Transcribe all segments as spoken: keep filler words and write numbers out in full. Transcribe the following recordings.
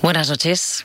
Buenas noches.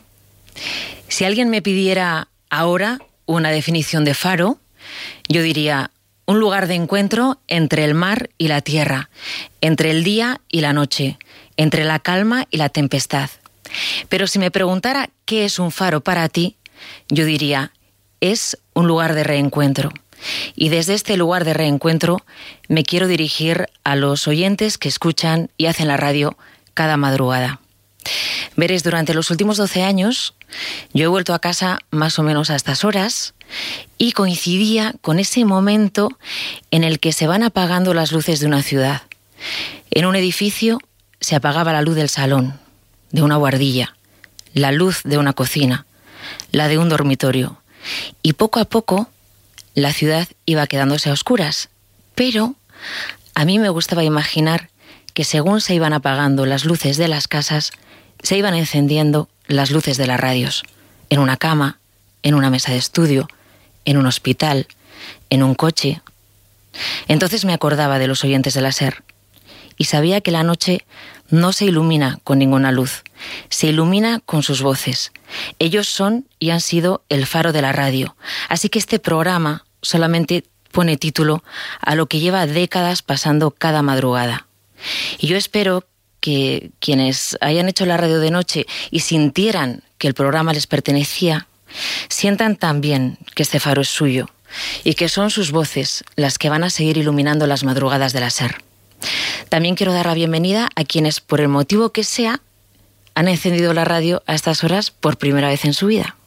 Si alguien me pidiera ahora una definición de faro, yo diría un lugar de encuentro entre el mar y la tierra, entre el día y la noche, entre la calma y la tempestad. Pero si me preguntara qué es un faro para ti, yo diría, es un lugar de reencuentro. Y desde este lugar de reencuentro me quiero dirigir a los oyentes que escuchan y hacen la radio cada madrugada. Veréis, durante los últimos doce años yo he vuelto a casa más o menos a estas horas y coincidía con ese momento en el que se van apagando las luces de una ciudad. En un edificio se apagaba la luz del salón, de una buhardilla, la luz de una cocina, la de un dormitorio, y poco a poco la ciudad iba quedándose a oscuras. Pero a mí me gustaba imaginar que según se iban apagando las luces de las casas, se iban encendiendo las luces de las radios, en una cama, en una mesa de estudio, en un hospital, en un coche. Entonces me acordaba de los oyentes de la SER y sabía que la noche no se ilumina con ninguna luz, se ilumina con sus voces. Ellos son y han sido el faro de la radio, así que este programa solamente pone título a lo que lleva décadas pasando cada madrugada. Y yo espero que quienes hayan hecho la radio de noche y sintieran que el programa les pertenecía, sientan también que este faro es suyo y que son sus voces las que van a seguir iluminando las madrugadas de la SER. También quiero dar la bienvenida a quienes, por el motivo que sea, han encendido la radio a estas horas por primera vez en su vida.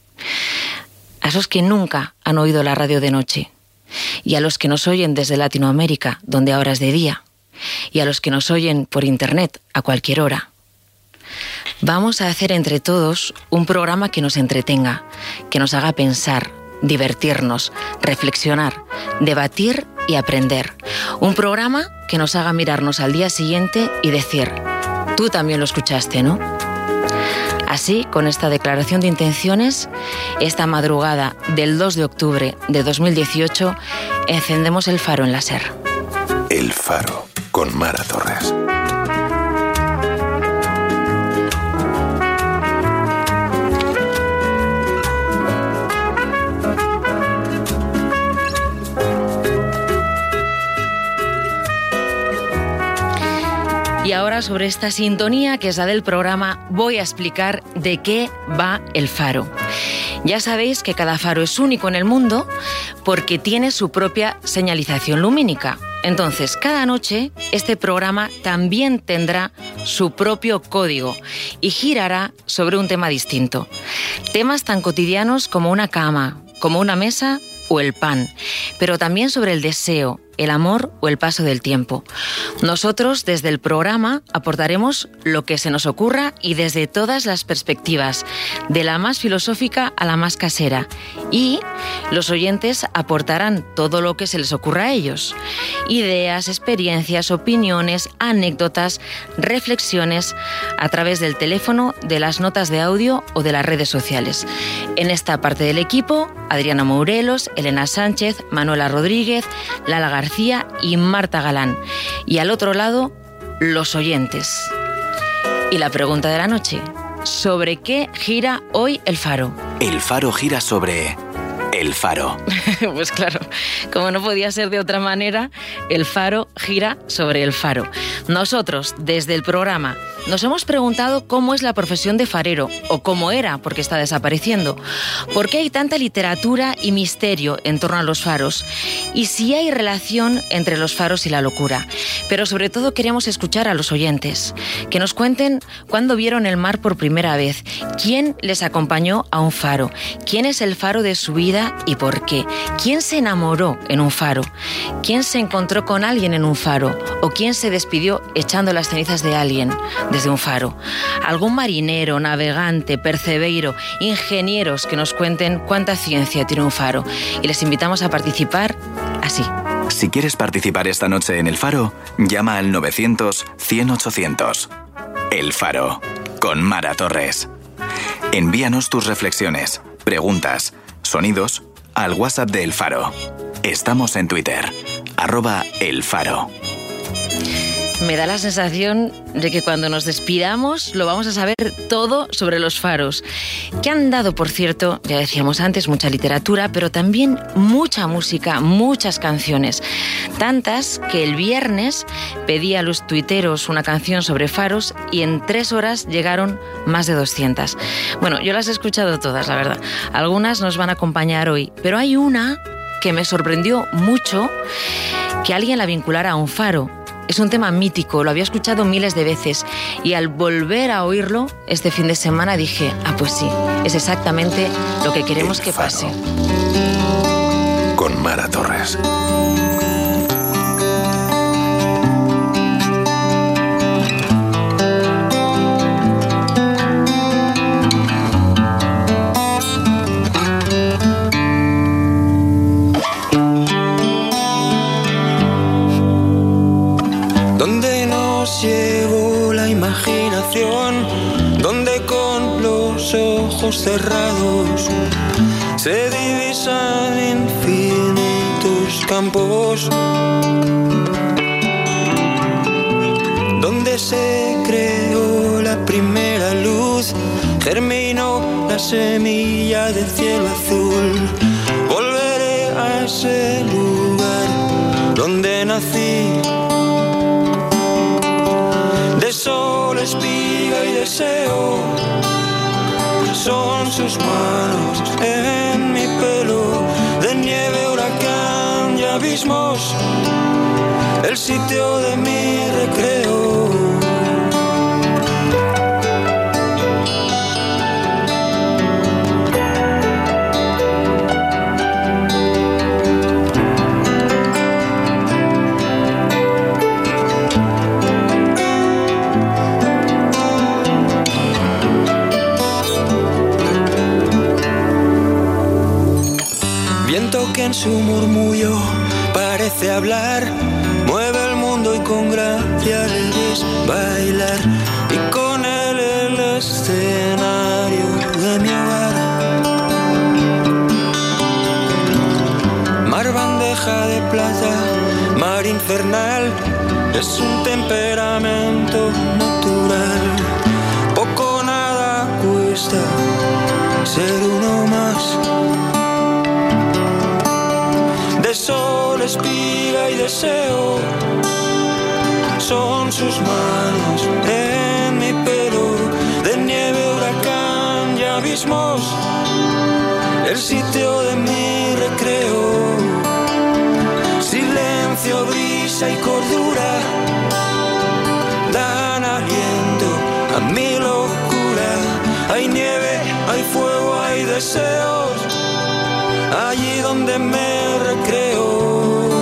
A esos que nunca han oído la radio de noche y a los que nos oyen desde Latinoamérica, donde ahora es de día, y a los que nos oyen por internet a cualquier hora. Vamos a hacer entre todos un programa que nos entretenga, que nos haga pensar, divertirnos, reflexionar, debatir y aprender. Un programa que nos haga mirarnos al día siguiente y decir, tú también lo escuchaste, ¿no? Así, con esta declaración de intenciones, esta madrugada del dos de octubre de dos mil dieciocho, encendemos el faro en la SER. El Faro, con Mara Torres. Y ahora, sobre esta sintonía, que es la del programa, voy a explicar de qué va el faro. Ya sabéis que cada faro es único en el mundo porque tiene su propia señalización lumínica. Entonces, cada noche este programa también tendrá su propio código y girará sobre un tema distinto. Temas tan cotidianos como una cama, como una mesa o el pan, pero también sobre el deseo, el amor o el paso del tiempo. Nosotros, desde el programa, aportaremos lo que se nos ocurra y desde todas las perspectivas, de la más filosófica a la más casera. Y los oyentes aportarán todo lo que se les ocurra a ellos. Ideas, experiencias, opiniones, anécdotas, reflexiones, a través del teléfono, de las notas de audio o de las redes sociales. En esta parte del equipo, Adriana Mourelos, Elena Sánchez, Manuela Rodríguez, Lala García y Marta Galán. Y al otro lado, los oyentes. Y la pregunta de la noche, ¿sobre qué gira hoy el faro? El faro gira sobre el faro. Pues claro, como no podía ser de otra manera, el faro gira sobre el faro. Nosotros, desde el programa, nos hemos preguntado cómo es la profesión de farero, o cómo era, porque está desapareciendo. ¿Por qué hay tanta literatura y misterio en torno a los faros? Y si hay relación entre los faros y la locura. Pero sobre todo queremos escuchar a los oyentes, que nos cuenten cuándo vieron el mar por primera vez, quién les acompañó a un faro, quién es el faro de su vida y por qué, quién se enamoró en un faro, quién se encontró con alguien en un faro, o quién se despidió echando las cenizas de alguien desde un faro. Algún marinero, navegante, percebeiro, ingenieros que nos cuenten cuánta ciencia tiene un faro. Y les invitamos a participar así. Si quieres participar esta noche en El Faro, llama al novecientos, cien, ochocientos. El Faro, con Mara Torres. Envíanos tus reflexiones, preguntas, sonidos al WhatsApp de El Faro. Estamos en Twitter, arroba El Faro. me da la sensación de que cuando nos despidamos lo vamos a saber todo sobre los faros, que han dado, por cierto, ya decíamos antes, mucha literatura, pero también mucha música, muchas canciones. Tantas que el viernes pedí a los tuiteros una canción sobre faros y en tres horas llegaron más de doscientas. Bueno, yo las he escuchado todas, la verdad. Algunas nos van a acompañar hoy, pero hay una que me sorprendió mucho, que alguien la vinculara a un faro. Es un tema mítico, lo había escuchado miles de veces y al volver a oírlo este fin de semana dije, ah, pues sí, es exactamente lo que queremos que pase. Con Mara Torres. Donde nos llevó la imaginación, donde con los ojos cerrados se divisan infinitos campos, donde se creó la primera luz, germinó la semilla del cielo azul. Volveré a ese lugar donde nací, de sol, espiga y deseo. Son sus manos en mi pelo, de nieve, huracán y abismos, el sitio de mi recreo. Que en su murmullo parece hablar, mueve el mundo y con gracia le ves bailar, y con él el escenario de mi hogar. Mar bandeja de plata, mar infernal, es un temperamento natural. Poco o nada cuesta ser uno más. De sol, espiga y deseo, son sus manos en mi pelo, de nieve, huracán y abismos, el sitio de mi recreo. Silencio, brisa y cordura dan aliento a mi locura. Hay nieve, hay fuego, hay deseos, allí donde me recreo.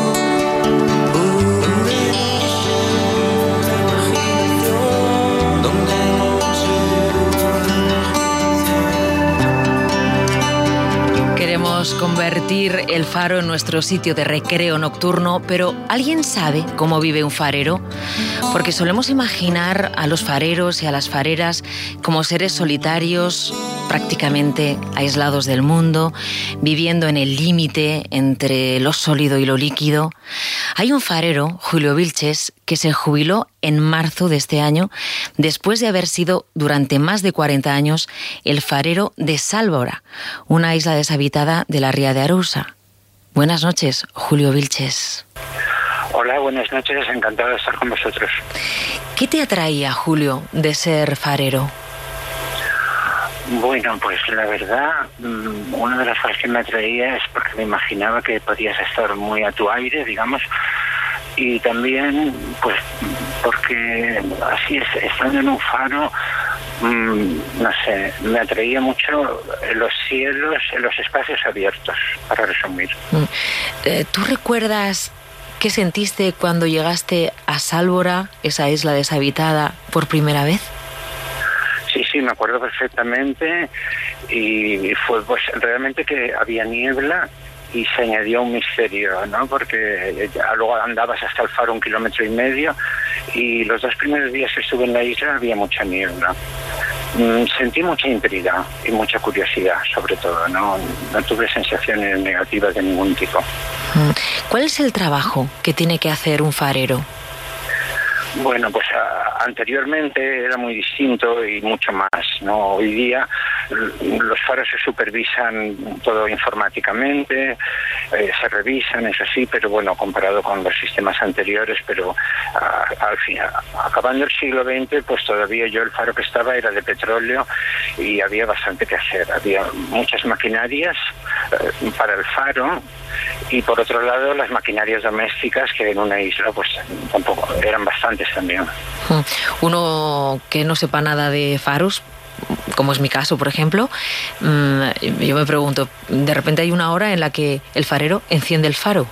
Queremos convertir el faro en nuestro sitio de recreo nocturno, pero ¿alguien sabe cómo vive un farero? Porque solemos imaginar a los fareros y a las fareras como seres solitarios, prácticamente aislados del mundo, viviendo en el límite entre lo sólido y lo líquido. Hay un farero, Julio Vilches, que se jubiló en marzo de este año, después de haber sido durante más de cuarenta años el farero de Sálvora, una isla deshabitada de la ría de Arousa. Buenas noches, Julio Vilches. Hola, buenas noches, encantado de estar con vosotros. ¿Qué te atraía, Julio, de ser farero? Bueno, pues la verdad, una de las cosas que me atraía es porque me imaginaba que podías estar muy a tu aire, digamos, y también, pues, porque así es, estando en un faro, mmm, no sé, me atraía mucho los cielos, los espacios abiertos, para resumir. ¿Tú recuerdas qué sentiste cuando llegaste a Sálvora, esa isla deshabitada, por primera vez? Sí, sí, me acuerdo perfectamente, y fue pues realmente que había niebla y se añadió un misterio, ¿no? Porque luego andabas hasta el faro un kilómetro y medio, y los dos primeros días que estuve en la isla había mucha niebla. Sentí mucha intriga y mucha curiosidad, sobre todo, ¿no? No tuve sensaciones negativas de ningún tipo. ¿Cuál es el trabajo que tiene que hacer un farero? Bueno, pues a, anteriormente era muy distinto y mucho más, ¿no? Hoy día los faros se supervisan todo informáticamente, eh, se revisan, eso sí, pero bueno, comparado con los sistemas anteriores, pero a, al final, acabando el siglo veinte, pues todavía yo el faro que estaba era de petróleo y había bastante que hacer. Había muchas maquinarias eh, para el faro y por otro lado las maquinarias domésticas que en una isla pues tampoco eran bastantes también. Uno que no sepa nada de faros, como es mi caso, por ejemplo, yo me pregunto, de repente hay una hora en la que el farero enciende el faro.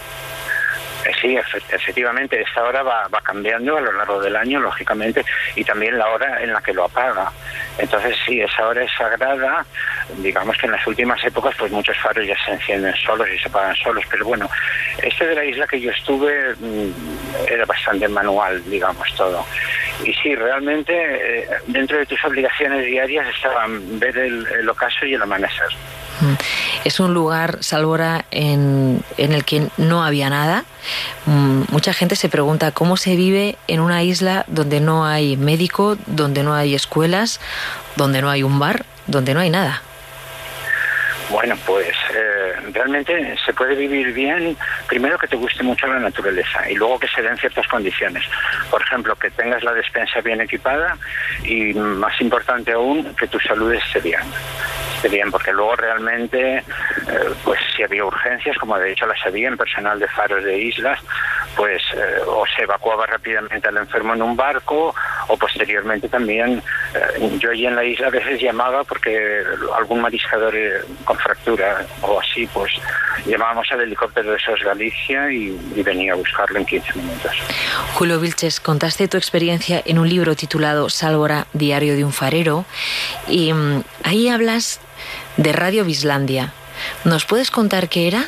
Sí, efectivamente, esta hora va, va cambiando a lo largo del año, lógicamente, y también la hora en la que lo apaga. Entonces, sí, esa hora es sagrada. Digamos que en las últimas épocas, pues muchos faros ya se encienden solos y se apagan solos, pero bueno, este de la isla que yo estuve era bastante manual, digamos, todo. Y sí, realmente, eh, dentro de tus obligaciones diarias estaban ver el, el ocaso y el amanecer. Es un lugar, Sálvora, en, en el que no había nada. Mucha gente se pregunta cómo se vive en una isla donde no hay médico, donde no hay escuelas, donde no hay un bar, donde no hay nada. Bueno, pues eh, realmente se puede vivir bien, primero que te guste mucho la naturaleza y luego que se den ciertas condiciones. Por ejemplo, que tengas la despensa bien equipada y, más importante aún, que tu salud esté bien. Esté bien, porque luego realmente, eh, pues si había urgencias, como de hecho las había en personal de faros de islas, pues eh, o se evacuaba rápidamente al enfermo en un barco o posteriormente también, eh, yo allí en la isla a veces llamaba porque algún mariscador eh, con fractura o así, pues llamábamos al helicóptero de S O S Galicia y, y venía a buscarlo en quince minutos. Julio Vilches, contaste tu experiencia en un libro titulado Sálvora, diario de un farero, y um, ahí hablas de Radio Bislandia. ¿Nos puedes contar qué era?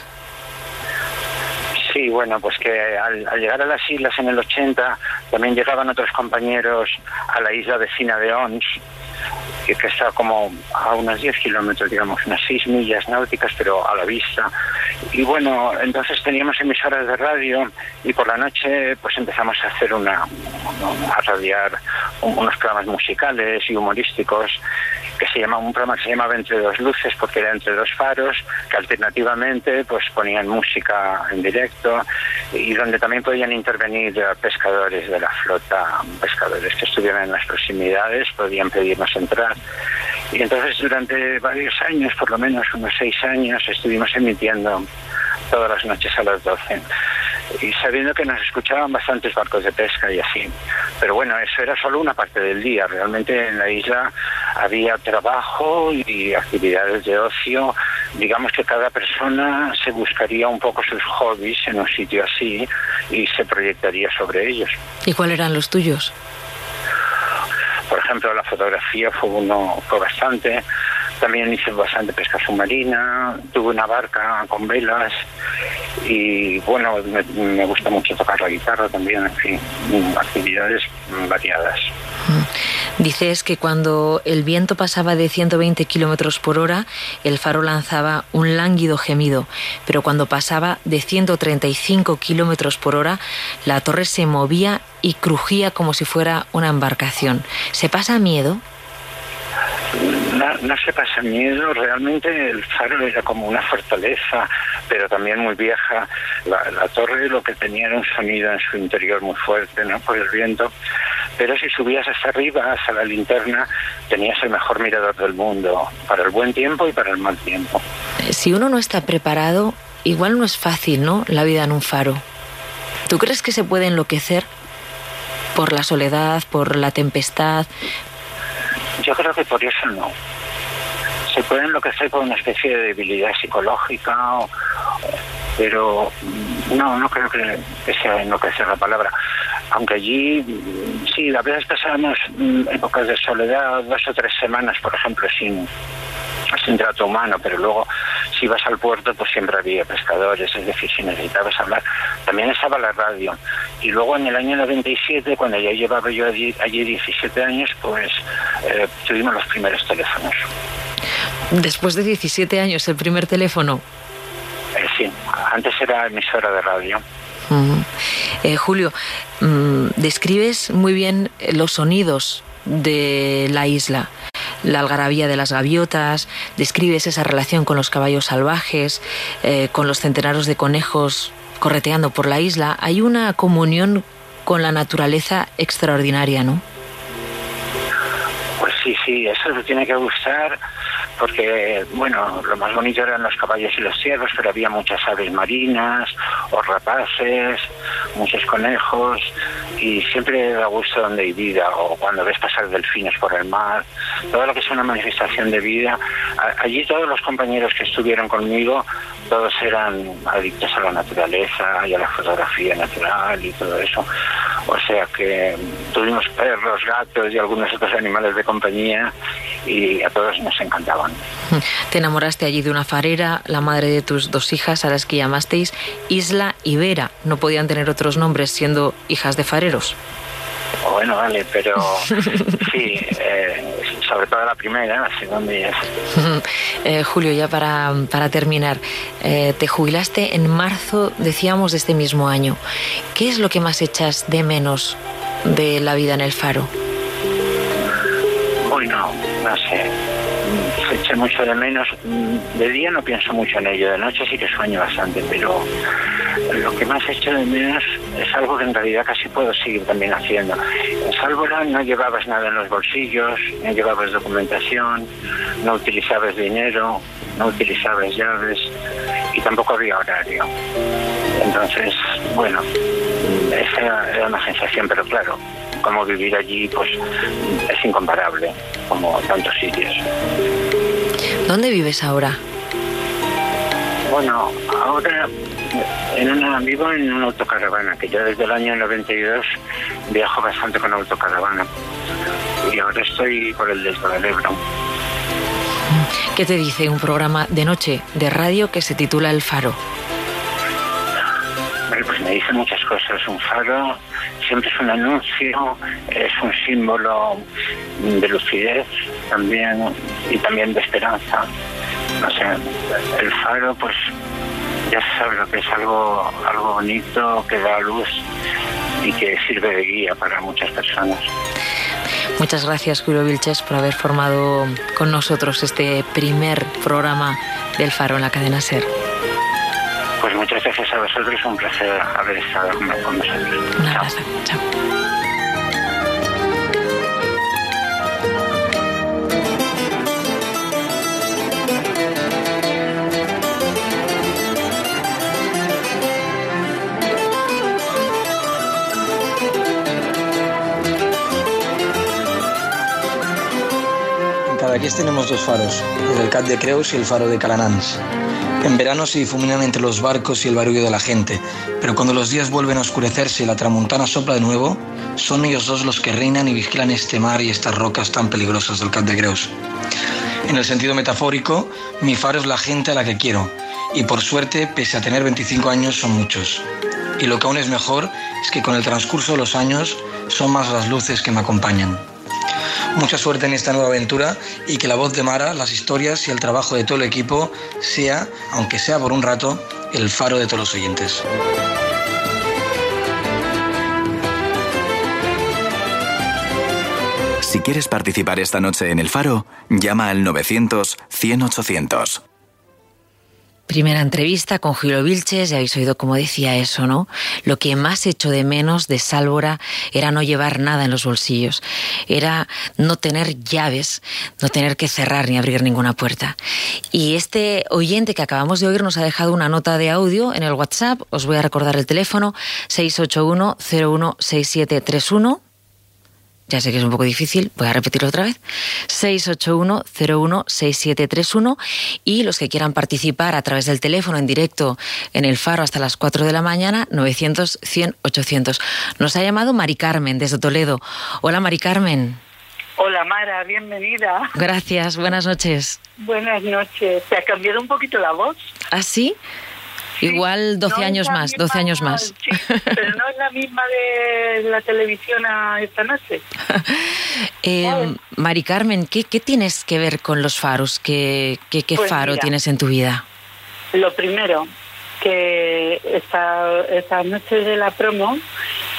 Sí, bueno, pues que al, al llegar a las islas en el ochenta también llegaban otros compañeros a la isla vecina de Ons, que, que está como a unos diez kilómetros, digamos, unas seis millas náuticas, pero a la vista. Y bueno, entonces teníamos emisoras de radio y por la noche pues empezamos a hacer una, a radiar unos programas musicales y humorísticos, que se llama un programa que se llamaba Entre dos luces, porque era entre dos faros, que alternativamente pues ponían música en directo y donde también podían intervenir pescadores de la flota, pescadores que estuvieran en las proximidades, podían pedirnos entrar. Y entonces durante varios años, por lo menos unos seis años, estuvimos emitiendo todas las noches a las doce. Y sabiendo que nos escuchaban bastantes barcos de pesca y así. Pero bueno, eso era solo una parte del día. Realmente en la isla había trabajo y actividades de ocio. Digamos que cada persona se buscaría un poco sus hobbies en un sitio así y se proyectaría sobre ellos. ¿Y cuáles eran los tuyos? Por ejemplo, la fotografía fue uno, fue bastante. También hice bastante pesca submarina, tuve una barca con velas y bueno, me, me gusta mucho tocar la guitarra también, en fin, actividades variadas. Dices que cuando el viento pasaba de ciento veinte kilómetros por hora, el faro lanzaba un lánguido gemido, pero cuando pasaba de ciento treinta y cinco kilómetros por hora, la torre se movía y crujía como si fuera una embarcación. ¿Se pasa miedo? No, no se pasa miedo, realmente el faro era como una fortaleza, pero también muy vieja. La, la torre lo que tenía era un sonido en su interior muy fuerte, ¿no?, por el viento, pero si subías hasta arriba, hasta la linterna, tenías el mejor mirador del mundo, para el buen tiempo y para el mal tiempo. Si uno no está preparado, igual no es fácil, ¿no?, la vida en un faro. ¿Tú crees que se puede enloquecer por la soledad, por la tempestad? Yo creo que por eso no. Se puede enloquecer por una especie de debilidad psicológica, o, pero no, no creo que, que sea enloquecer la palabra. Aunque allí, sí, a veces pasábamos épocas de soledad, dos o tres semanas, por ejemplo, sin, sin trato humano, pero luego si ibas al puerto pues siempre había pescadores, es decir, si necesitabas hablar. También estaba la radio. Y luego en el año noventa y siete, cuando ya llevaba yo allí, allí diecisiete años, pues eh, tuvimos los primeros teléfonos. Después de diecisiete años, el primer teléfono. Eh, sí, antes era emisora de radio. Uh-huh. eh, Julio, um, describes muy bien los sonidos de la isla, la algarabía de las gaviotas, describes esa relación con los caballos salvajes, eh, con los centenares de conejos correteando por la isla. Hay una comunión con la naturaleza extraordinaria, ¿no? Pues sí, sí, eso te tiene que gustar, porque, bueno, lo más bonito eran los caballos y los ciervos, pero había muchas aves marinas, o rapaces, muchos conejos, y siempre da gusto donde hay vida, o cuando ves pasar delfines por el mar, todo lo que es una manifestación de vida. Allí todos los compañeros que estuvieron conmigo, todos eran adictos a la naturaleza y a la fotografía natural y todo eso. O sea que tuvimos perros, gatos y algunos otros animales de compañía, y a todos nos encantaban. Te enamoraste allí de una farera, la madre de tus dos hijas, a las que llamasteis Isla y Vera. No podían tener otros nombres siendo hijas de fareros. Bueno, vale, pero sí, eh, sobre todo la primera, la segunda y esa. eh, Julio, ya para, para terminar, eh, te jubilaste en marzo, decíamos, de este mismo año. ¿Qué es lo que más echas de menos de la vida en el Faro? Bueno, no sé, se echa mucho de menos. De día no pienso mucho en ello, de noche sí que sueño bastante, pero lo que más echo de menos es algo que en realidad casi puedo seguir también haciendo. En Sálvora no llevabas nada en los bolsillos, no llevabas documentación, no utilizabas dinero, no utilizabas llaves y tampoco había horario. Entonces, bueno, esa era una sensación, pero claro, como vivir allí pues es incomparable, como tantos sitios. ¿Dónde vives ahora? Bueno, ahora en una, vivo en una autocaravana, que ya desde el año noventa y dos viajo bastante con autocaravana. Y ahora estoy por el Delta del Ebro. ¿Qué te dice un programa de noche de radio que se titula El Faro? Bueno, pues me dice muchas cosas. Un faro siempre es un anuncio, es un símbolo de lucidez también, y también de esperanza. O sea, el faro, pues ya se sabe lo que es, algo, algo bonito, que da luz y que sirve de guía para muchas personas. Muchas gracias, Julio Vilches, por haber formado con nosotros este primer programa del Faro en la cadena SER. Pues muchas gracias a vosotros, un placer haber estado con vosotros. Un abrazo, chao. En Cadaqués tenemos dos faros, el del Cap de Creus y el faro de Calanans. En verano se difuminan entre los barcos y el barullo de la gente, pero cuando los días vuelven a oscurecerse y la tramontana sopla de nuevo, son ellos dos los que reinan y vigilan este mar y estas rocas tan peligrosas del Cap de Creus. En el sentido metafórico, mi faro es la gente a la que quiero, y por suerte, pese a tener veinticinco años, son muchos. Y lo que aún es mejor es que con el transcurso de los años son más las luces que me acompañan. Mucha suerte en esta nueva aventura y que la voz de Mara, las historias y el trabajo de todo el equipo sea, aunque sea por un rato, el faro de todos los oyentes. Si quieres participar esta noche en El Faro, llama al novecientos, cien, ochocientos. Primera entrevista con Julio Vilches, ya habéis oído cómo decía eso, ¿no? Lo que más echo de menos de Sálvora era no llevar nada en los bolsillos, era no tener llaves, no tener que cerrar ni abrir ninguna puerta. Y este oyente que acabamos de oír nos ha dejado una nota de audio en el WhatsApp. Os voy a recordar el teléfono: seis ocho uno, cero uno, seis siete tres uno. Ya sé que es un poco difícil, voy a repetirlo otra vez. seis ocho uno, cero uno, seis siete tres uno. Y los que quieran participar a través del teléfono en directo en El Faro hasta las cuatro de la mañana, novecientos, cien, ochocientos. Nos ha llamado Mari Carmen desde Toledo. Hola, Mari Carmen. Hola, Mara, bienvenida. Gracias, buenas noches. Buenas noches. ¿Te ha cambiado un poquito la voz? ¿Ah, sí? Sí, igual doce no años más, misma, doce años más. Sí, pero no es la misma de la televisión a esta noche. eh, oh. Mari Carmen, ¿qué, ¿qué tienes que ver con los faros? ¿Qué, qué, qué pues faro mira, tienes en tu vida? Lo primero, que esta, esta noche de la promo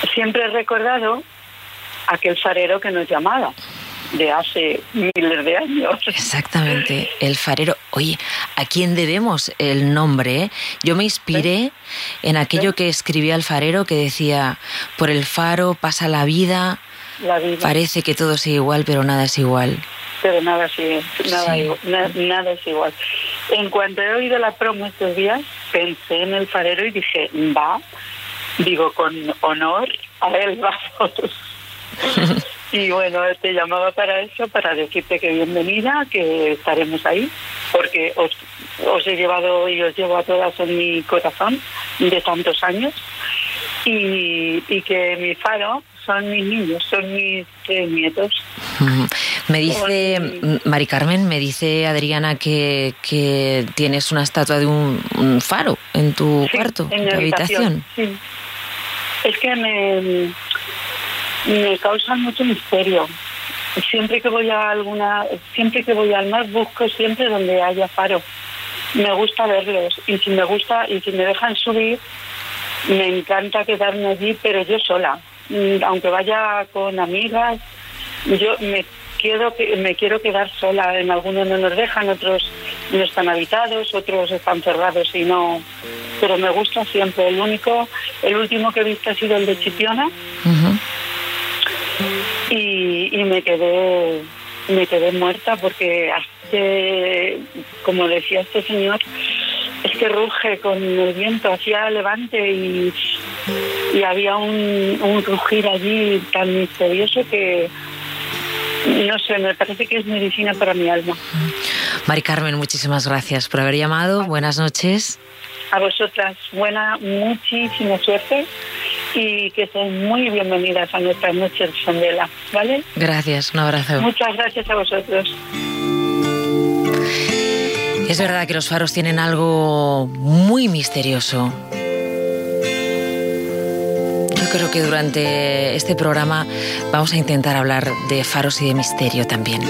siempre he recordado aquel farero que nos llamaba de hace miles de años. Exactamente, el farero. Oye, ¿a quién debemos el nombre? ¿Eh? Yo me inspiré ¿Eh? en aquello ¿Eh? que escribía el farero, que decía: por el faro pasa la vida, la vida. Parece que todo es igual, pero nada es igual. Pero nada, sí, nada, sí. na, nada es igual. En cuanto he oído la promo estos días, pensé en el farero y dije, va, digo, con honor a él, vamos. Y bueno, te llamaba para eso, para decirte que bienvenida, que estaremos ahí, porque os, os he llevado y os llevo a todas en mi corazón de tantos años, y, y que mi faro son mis niños, son mis eh, nietos. Me dice, Mari Carmen, me dice Adriana que, que tienes una estatua de un, un faro en tu sí, cuarto, en tu habitación. Sí. Es que me... me causan mucho misterio. Siempre que voy a alguna, siempre que voy al mar busco siempre donde haya faro. Me gusta verlos y si me gusta y si me dejan subir, me encanta quedarme allí, pero yo sola. Aunque vaya con amigas, yo me quiero me quiero quedar sola. En algunos no nos dejan, otros no están habitados, otros están cerrados y no. Pero me gusta siempre. El único, el último que he visto ha sido el de Chipiona. Uh-huh. Y, y me quedé me quedé muerta porque hace, como decía este señor, es que ruge con el viento, hacía levante y, y había un, un rugir allí tan misterioso que no sé, me parece que es medicina para mi alma. Mari Carmen, muchísimas gracias por haber llamado. Buenas noches. A vosotras, buena, muchísima suerte y que sean muy bienvenidas a nuestras noches de Sondela, ¿vale? Gracias, un abrazo. Muchas gracias a vosotros. Es verdad que los faros tienen algo muy misterioso. Yo creo que durante este programa vamos a intentar hablar de faros y de misterio también.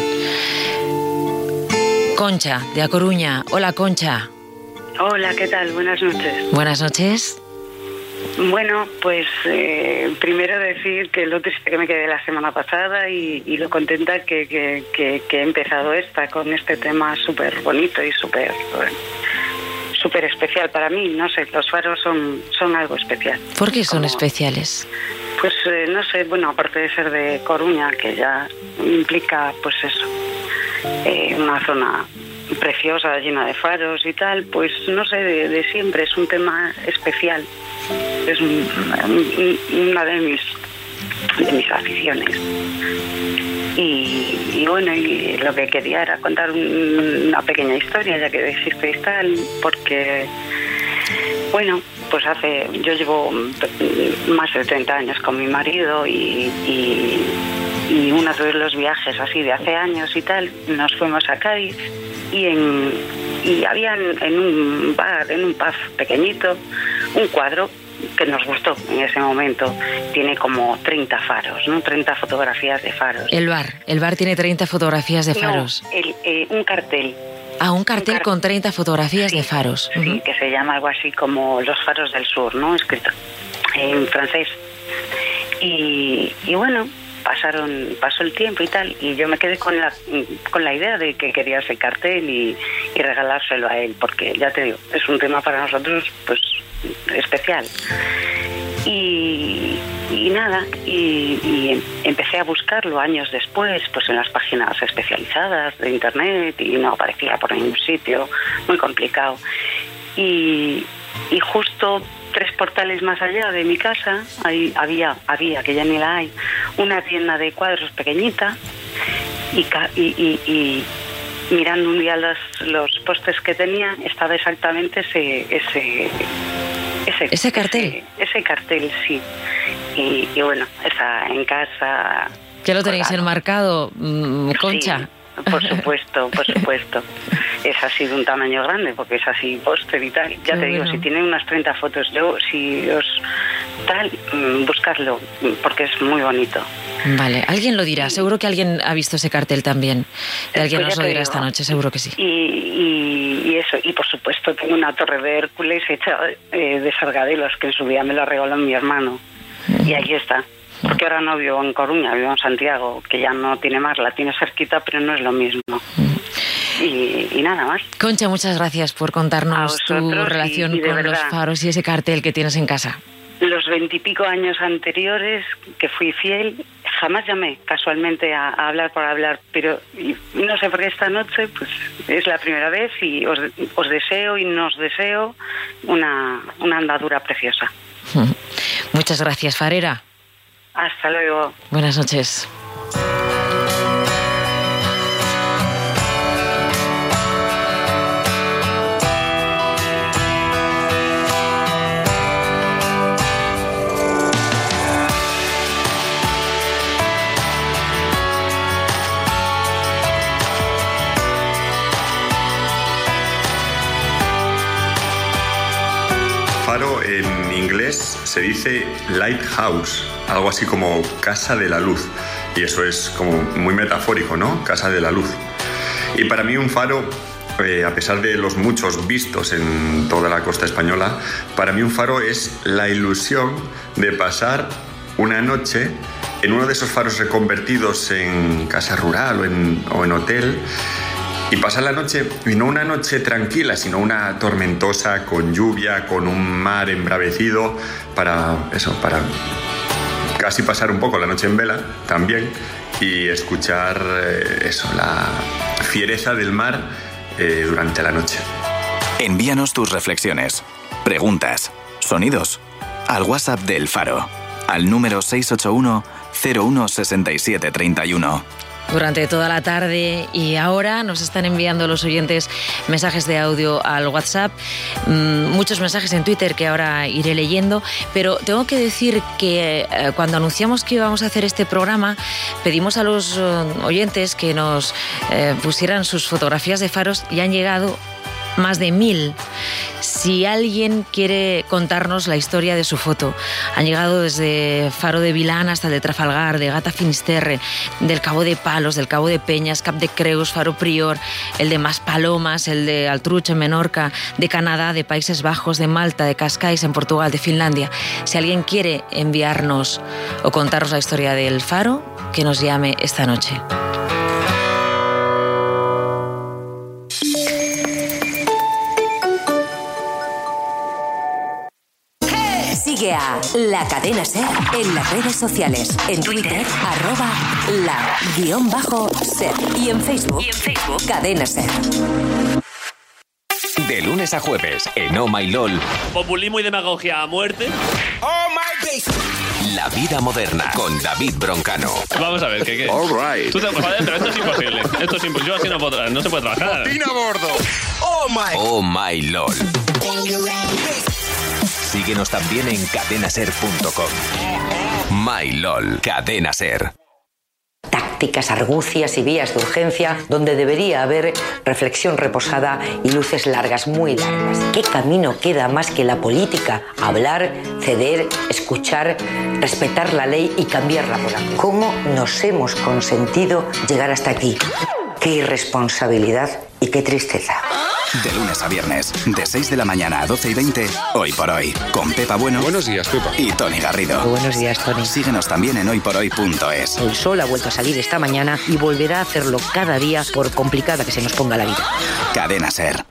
Concha, de A Coruña. Hola, Concha. Hola, ¿qué tal? Buenas noches. Buenas noches. Bueno, pues eh, primero decir que lo triste que me quedé la semana pasada y, y lo contenta que, que, que, que he empezado esta con este tema súper bonito y súper súper especial para mí. No sé, los faros son, son algo especial. ¿Por qué son Como, especiales? Pues eh, no sé, bueno, aparte de ser de Coruña, que ya implica pues eso, eh, una zona preciosa, llena de faros y tal, pues no sé, de, de siempre es un tema especial. Es un, un, una de mis de mis aficiones y, y bueno, y lo que quería era contar un, una pequeña historia, ya que existéis tal, porque bueno, pues hace yo llevo más de treinta años con mi marido y, y, y uno de los viajes así de hace años y tal, nos fuimos a Cádiz y en y había en, en un bar, en un pub pequeñito, un cuadro que nos gustó en ese momento. Tiene como treinta faros, ¿no? treinta fotografías de faros. El bar, el bar tiene treinta fotografías de faros. No, el, eh, un cartel. Ah, un cartel un car- con treinta fotografías sí, de faros. Sí, uh-huh. Que se llama algo así como Los Faros del Sur, ¿no? Escrito en francés. Y, y bueno, pasaron pasó el tiempo y tal, y yo me quedé con la con la idea de que quería ese cartel y, y regalárselo a él, porque ya te digo, es un tema para nosotros pues especial. Y, y nada, y, y empecé a buscarlo años después, pues en las páginas especializadas de internet, y no aparecía por ningún sitio, muy complicado. Y, y justo tres portales más allá de mi casa, ahí había, había, que ya ni la hay, una tienda de cuadros pequeñita, y, y, y, y mirando un día los, los postes que tenía, estaba exactamente ese ese ese, ¿Ese cartel? Ese, ese cartel, sí. Y, y bueno, está en casa. ¿Ya lo tenéis colgado. Enmarcado, mmm, Concha? Sí, por supuesto, por supuesto. Es así de un tamaño grande, porque es así póster y tal. Ya Qué te digo, bueno. si tiene unas treinta fotos, yo, si os tal, buscarlo, porque es muy bonito. Vale, alguien lo dirá, seguro que alguien ha visto ese cartel también. Y alguien Pues nos ya lo te dirá digo. esta noche, seguro que sí. Y, y, y eso, y por supuesto tengo una torre de Hércules hecha eh, de sargadelos, que en su día me la regaló mi hermano. Y ahí está. Porque ahora no vivo en Coruña, vivo en Santiago, que ya no tiene mar, la tiene cerquita, pero no es lo mismo. Y, y nada más. Concha, muchas gracias por contarnos tu relación y, y con verdad, los faros y ese cartel que tienes en casa. Los veintipico años anteriores que fui fiel, jamás llamé casualmente a, a hablar por hablar, pero y, no sé por qué esta noche pues es la primera vez y os, os deseo y nos deseo una, una andadura preciosa. Muchas gracias, farera. Hasta luego. Buenas noches. Faro en inglés se dice lighthouse, algo así como casa de la luz, y eso es como muy metafórico, ¿no? Casa de la luz. Y para mí un faro, eh, a pesar de los muchos vistos en toda la costa española, para mí un faro es la ilusión de pasar una noche en uno de esos faros reconvertidos en casa rural o en, o en hotel, y pasar la noche, y no una noche tranquila, sino una tormentosa, con lluvia, con un mar embravecido, para eso, para casi pasar un poco la noche en vela también, y escuchar eh, eso, la fiereza del mar eh, durante la noche. Envíanos tus reflexiones, preguntas, sonidos al WhatsApp del Faro, al número seis ocho uno, cero uno seis siete tres uno. Durante toda la tarde y ahora nos están enviando los oyentes mensajes de audio al WhatsApp, mmm, muchos mensajes en Twitter que ahora iré leyendo, pero tengo que decir que eh, cuando anunciamos que íbamos a hacer este programa, pedimos a los eh, oyentes que nos eh, pusieran sus fotografías de faros y han llegado más de mil. Si alguien quiere contarnos la historia de su foto, han llegado desde Faro de Vilán hasta el de Trafalgar, de Gata Finisterre, del Cabo de Palos, del Cabo de Peñas, Cap de Creus, Faro Prior, el de Maspalomas, el de Altruche en Menorca, de Canadá, de Países Bajos, de Malta, de Cascais en Portugal, de Finlandia. Si alguien quiere enviarnos o contarnos la historia del faro, que nos llame esta noche. Sigue a La Cadena SER en las redes sociales. En Twitter, arroba la guión bajo SER. Y en Facebook, y en Facebook Cadena SER. De lunes a jueves, en Oh My LOL. Populismo y demagogia a muerte. Oh My Base. La vida moderna, con David Broncano. Vamos a ver, ¿qué qué? All right. Tú te, joder, pero esto es imposible. Esto es imposible. Yo así no, puedo, no se puede trabajar. ¡Opina bordo! Oh My. Oh My LOL. Síguenos también en cadena ser punto com. My LOL, Cadena Ser. Tácticas, argucias y vías de urgencia donde debería haber reflexión reposada y luces largas, muy largas. ¿Qué camino queda más que la política? Hablar, ceder, escuchar, respetar la ley y cambiarla por la. ¿Cómo nos hemos consentido llegar hasta aquí? ¡Qué irresponsabilidad y qué tristeza! De lunes a viernes, de seis de la mañana a doce y veinte, Hoy por Hoy, con Pepa Bueno. Buenos días, Pepa. Y Tony Garrido. Buenos días, Tony. Síguenos también en hoy por hoy punto es. El sol ha vuelto a salir esta mañana y volverá a hacerlo cada día, por complicada que se nos ponga la vida. Cadena Ser.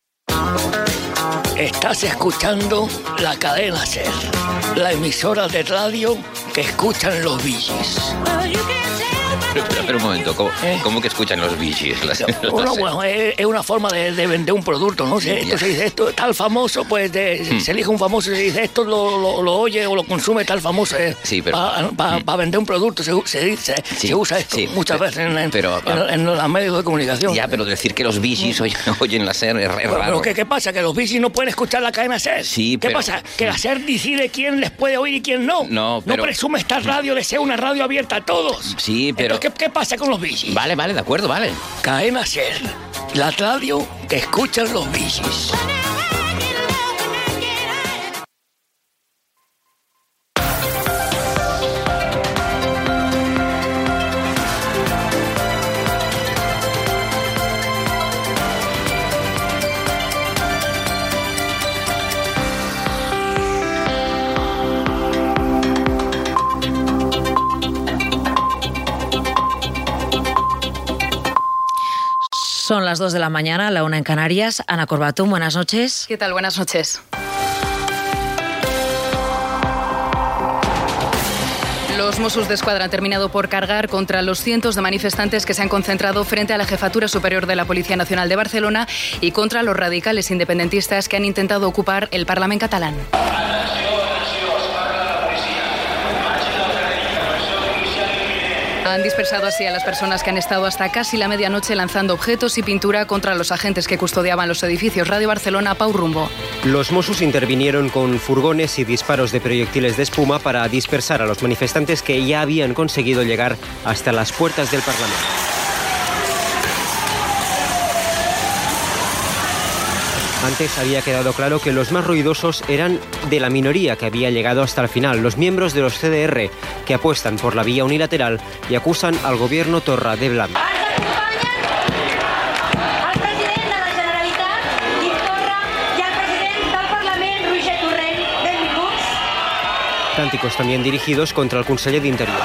Estás escuchando La Cadena Ser, la emisora de radio que escuchan los Bee Gees. Pero, pero, pero un momento, ¿cómo, ¿Eh? ¿cómo que escuchan los Bee Gees? Las, bueno, bueno, es, es una forma de, de vender un producto, ¿no? Se, esto se dice, esto, tal famoso, pues de, hmm. se elige un famoso y se dice, esto lo, lo, lo oye o lo consume tal famoso. Eh, sí, pero... Para pa, hmm. pa vender un producto se, se dice, sí, se usa esto sí, muchas pero, veces en, en, pero, en, en, en los medios de comunicación. Ya, pero decir que los Bee Gees oyen, oyen la SER es pero, raro. Pero ¿qué, ¿qué pasa? ¿Que los Bee Gees no pueden escuchar la cadena SER? Sí, ¿Qué pero... pasa? ¿Que la SER decide quién les puede oír y quién no? No, pero... No presume esta radio de ser una radio abierta a todos. Sí, pero... Entonces, ¿qué, ¿qué pasa con los Bee Gees? Vale, vale, de acuerdo, vale. Cadena SER, la radio que escuchan los Bee Gees. Son las dos de la mañana, la una en Canarias. Ana Corbatón, buenas noches. ¿Qué tal? Buenas noches. Los Mossos d'Esquadra han terminado por cargar contra los cientos de manifestantes que se han concentrado frente a la Jefatura Superior de la Policía Nacional de Barcelona y contra los radicales independentistas que han intentado ocupar el Parlament catalán. Han dispersado así a las personas que han estado hasta casi la medianoche lanzando objetos y pintura contra los agentes que custodiaban los edificios Radio Barcelona, Pau Rumbo. Los Mossos intervinieron con furgones y disparos de proyectiles de espuma para dispersar a los manifestantes que ya habían conseguido llegar hasta las puertas del Parlamento. Antes había quedado claro que los más ruidosos eran de la minoría que había llegado hasta el final, los miembros de los C D R, que apuestan por la vía unilateral y acusan al gobierno Torra de blanc. Cánticos también dirigidos contra el conseller d'Interior.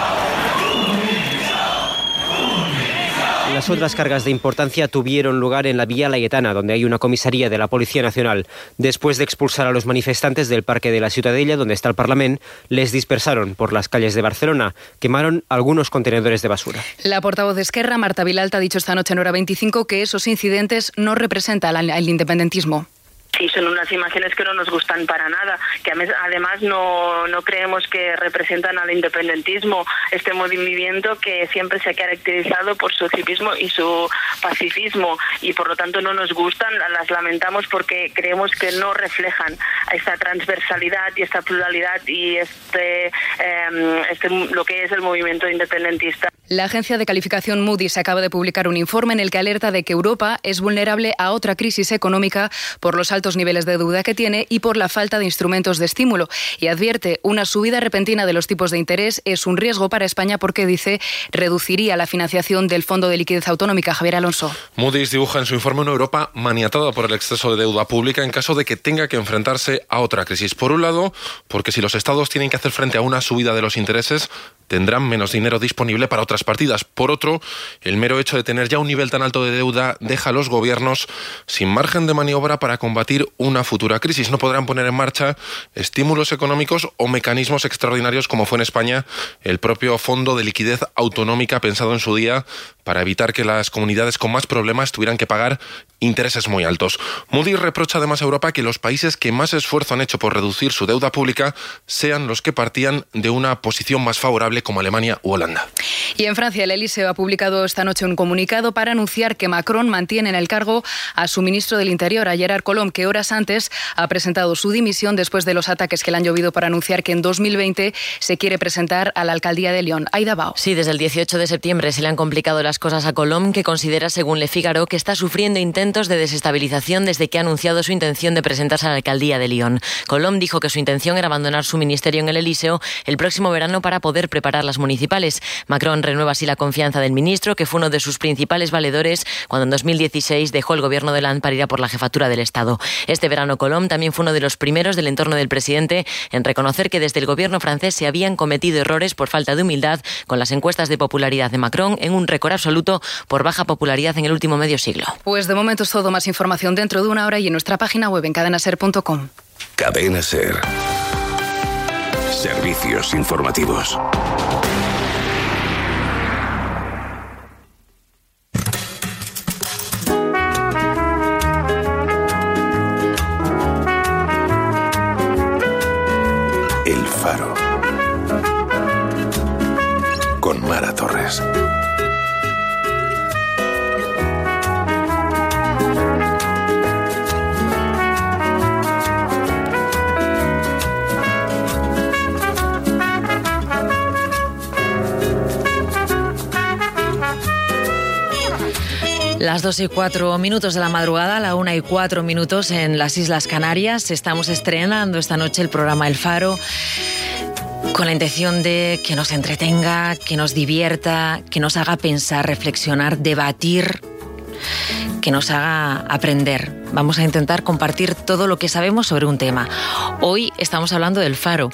Las otras cargas de importancia tuvieron lugar en la Vía Laietana, donde hay una comisaría de la Policía Nacional. Después de expulsar a los manifestantes del Parque de la Ciutadella, donde está el Parlament, les dispersaron por las calles de Barcelona. Quemaron algunos contenedores de basura. La portavoz de Esquerra, Marta Vilalta, ha dicho esta noche en Hora veinticinco que esos incidentes no representan al, al independentismo. Sí, son unas imágenes que no nos gustan para nada, que además no, no creemos que representan al independentismo, este movimiento que siempre se ha caracterizado por su civismo y su pacifismo, y por lo tanto no nos gustan, las lamentamos porque creemos que no reflejan esta transversalidad y esta pluralidad y este, eh, este lo que es el movimiento independentista. La agencia de calificación Moody's acaba de publicar un informe en el que alerta de que Europa es vulnerable a otra crisis económica por los altos niveles de deuda que tiene y por la falta de instrumentos de estímulo. Y advierte, una subida repentina de los tipos de interés es un riesgo para España porque, dice, reduciría la financiación del Fondo de Liquidez Autonómica. Javier Alonso. Moody's dibuja en su informe una Europa maniatada por el exceso de deuda pública en caso de que tenga que enfrentarse a otra crisis. Por un lado, porque si los estados tienen que hacer frente a una subida de los intereses, tendrán menos dinero disponible para otras partidas. Por otro, el mero hecho de tener ya un nivel tan alto de deuda deja a los gobiernos sin margen de maniobra para combatir una futura crisis. No podrán poner en marcha estímulos económicos o mecanismos extraordinarios como fue en España el propio Fondo de Liquidez Autonómica pensado en su día para evitar que las comunidades con más problemas tuvieran que pagar intereses muy altos. Moody's reprocha además a Europa que los países que más esfuerzo han hecho por reducir su deuda pública sean los que partían de una posición más favorable como Alemania u Holanda. Y en Francia, el Elíseo ha publicado esta noche un comunicado para anunciar que Macron mantiene en el cargo a su ministro del Interior, a Gerard Collomb, que horas antes ha presentado su dimisión después de los ataques que le han llovido para anunciar que en dos mil veinte se quiere presentar a la alcaldía de Lyon. Aida Bao. Sí, desde el dieciocho de septiembre se le han complicado las cosas a Collomb, que considera, según Le Figaro, que está sufriendo intentos de desestabilización desde que ha anunciado su intención de presentarse a la alcaldía de Lyon. Collomb dijo que su intención era abandonar su ministerio en el Elíseo el próximo verano para poder preparar las municipales. Macron renueva así la confianza del ministro, que fue uno de sus principales valedores cuando en dos mil dieciséis dejó el gobierno de Hollande para ir a por la jefatura del Estado. Este verano Collomb también fue uno de los primeros del entorno del presidente en reconocer que desde el gobierno francés se habían cometido errores por falta de humildad con las encuestas de popularidad de Macron en un récord absoluto por baja popularidad en el último medio siglo. Pues de momento es todo. Más información dentro de una hora y en nuestra página web en cadena ser punto com. Cadena Ser. Servicios informativos. El Faro. Con Mara Torres. Las dos y cuatro minutos de la madrugada, la una y cuatro minutos en las Islas Canarias. Estamos estrenando esta noche el programa El Faro con la intención de que nos entretenga, que nos divierta, que nos haga pensar, reflexionar, debatir, que nos haga aprender. Vamos a intentar compartir todo lo que sabemos sobre un tema. Hoy estamos hablando del Faro,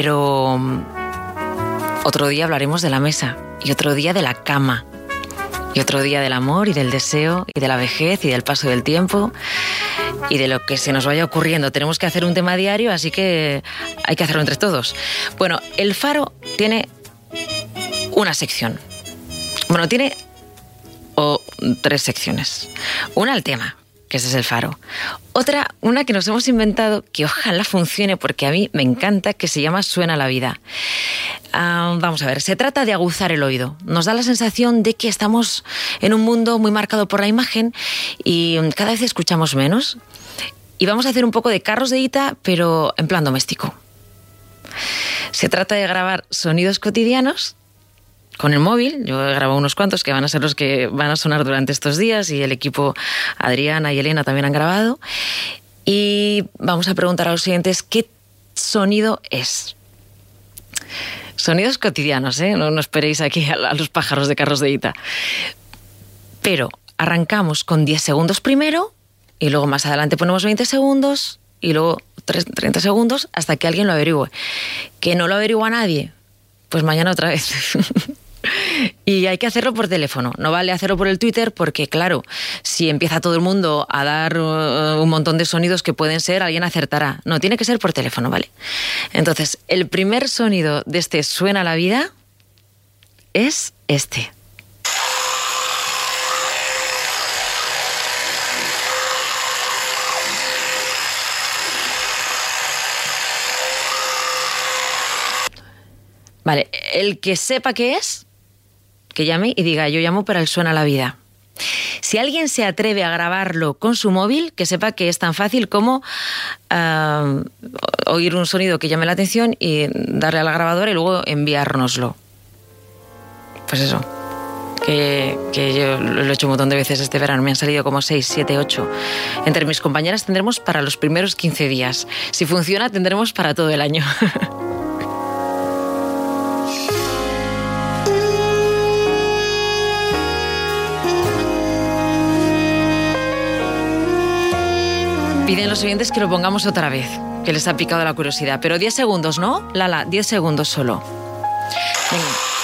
pero otro día hablaremos de la mesa y otro día de la cama. Y otro día del amor y del deseo y de la vejez y del paso del tiempo y de lo que se nos vaya ocurriendo. Tenemos que hacer un tema diario, así que hay que hacerlo entre todos. Bueno, El Faro tiene una sección. Bueno, tiene o, tres secciones. Una, el tema, que ese es El Faro. Otra, una que nos hemos inventado, que ojalá funcione porque a mí me encanta, que se llama Suena la vida. Uh, vamos a ver, se trata de aguzar el oído. Nos da la sensación de que estamos en un mundo muy marcado por la imagen y cada vez escuchamos menos. Y vamos a hacer un poco de carros de Ita, pero en plan doméstico. Se trata de grabar sonidos cotidianos con el móvil. Yo he grabado unos cuantos que van a ser los que van a sonar durante estos días y el equipo Adriana y Elena también han grabado. Y vamos a preguntar a los siguientes qué sonido es. Sonidos cotidianos, ¿eh? No, no esperéis aquí a, a los pájaros de carros de Ita. Pero arrancamos con diez segundos primero y luego más adelante ponemos veinte segundos y luego treinta segundos hasta que alguien lo averigüe. ¿Que no lo averigua nadie? Pues mañana otra vez. Y hay que hacerlo por teléfono. No vale hacerlo por el Twitter porque, claro, si empieza todo el mundo a dar uh, un montón de sonidos que pueden ser, alguien acertará. No, tiene que ser por teléfono, ¿vale? Entonces, el primer sonido de este Suena la vida es este. Vale, el que sepa qué es, que llame y diga, yo llamo para el Suena la vida. Si alguien se atreve a grabarlo con su móvil, que sepa que es tan fácil como uh, oír un sonido que llame la atención y darle a la grabadora y luego enviárnoslo. Pues eso, que, que yo lo he hecho un montón de veces este verano, me han salido como seis, siete, ocho. Entre mis compañeras tendremos para los primeros quince días. Si funciona, tendremos para todo el año. Piden los oyentes que lo pongamos otra vez, que les ha picado la curiosidad. Pero diez segundos, ¿no? Lala, diez segundos solo. Venga.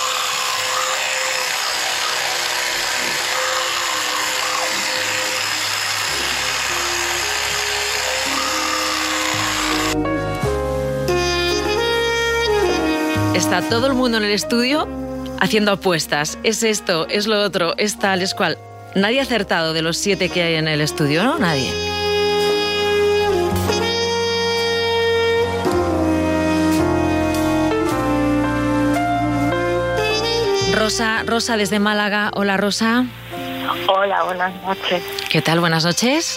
Está todo el mundo en el estudio haciendo apuestas. Es esto, es lo otro, es tal, es cual. Nadie ha acertado de los siete que hay en el estudio, ¿no? Nadie. Rosa, Rosa desde Málaga. Hola, Rosa. Hola, buenas noches. ¿Qué tal? Buenas noches.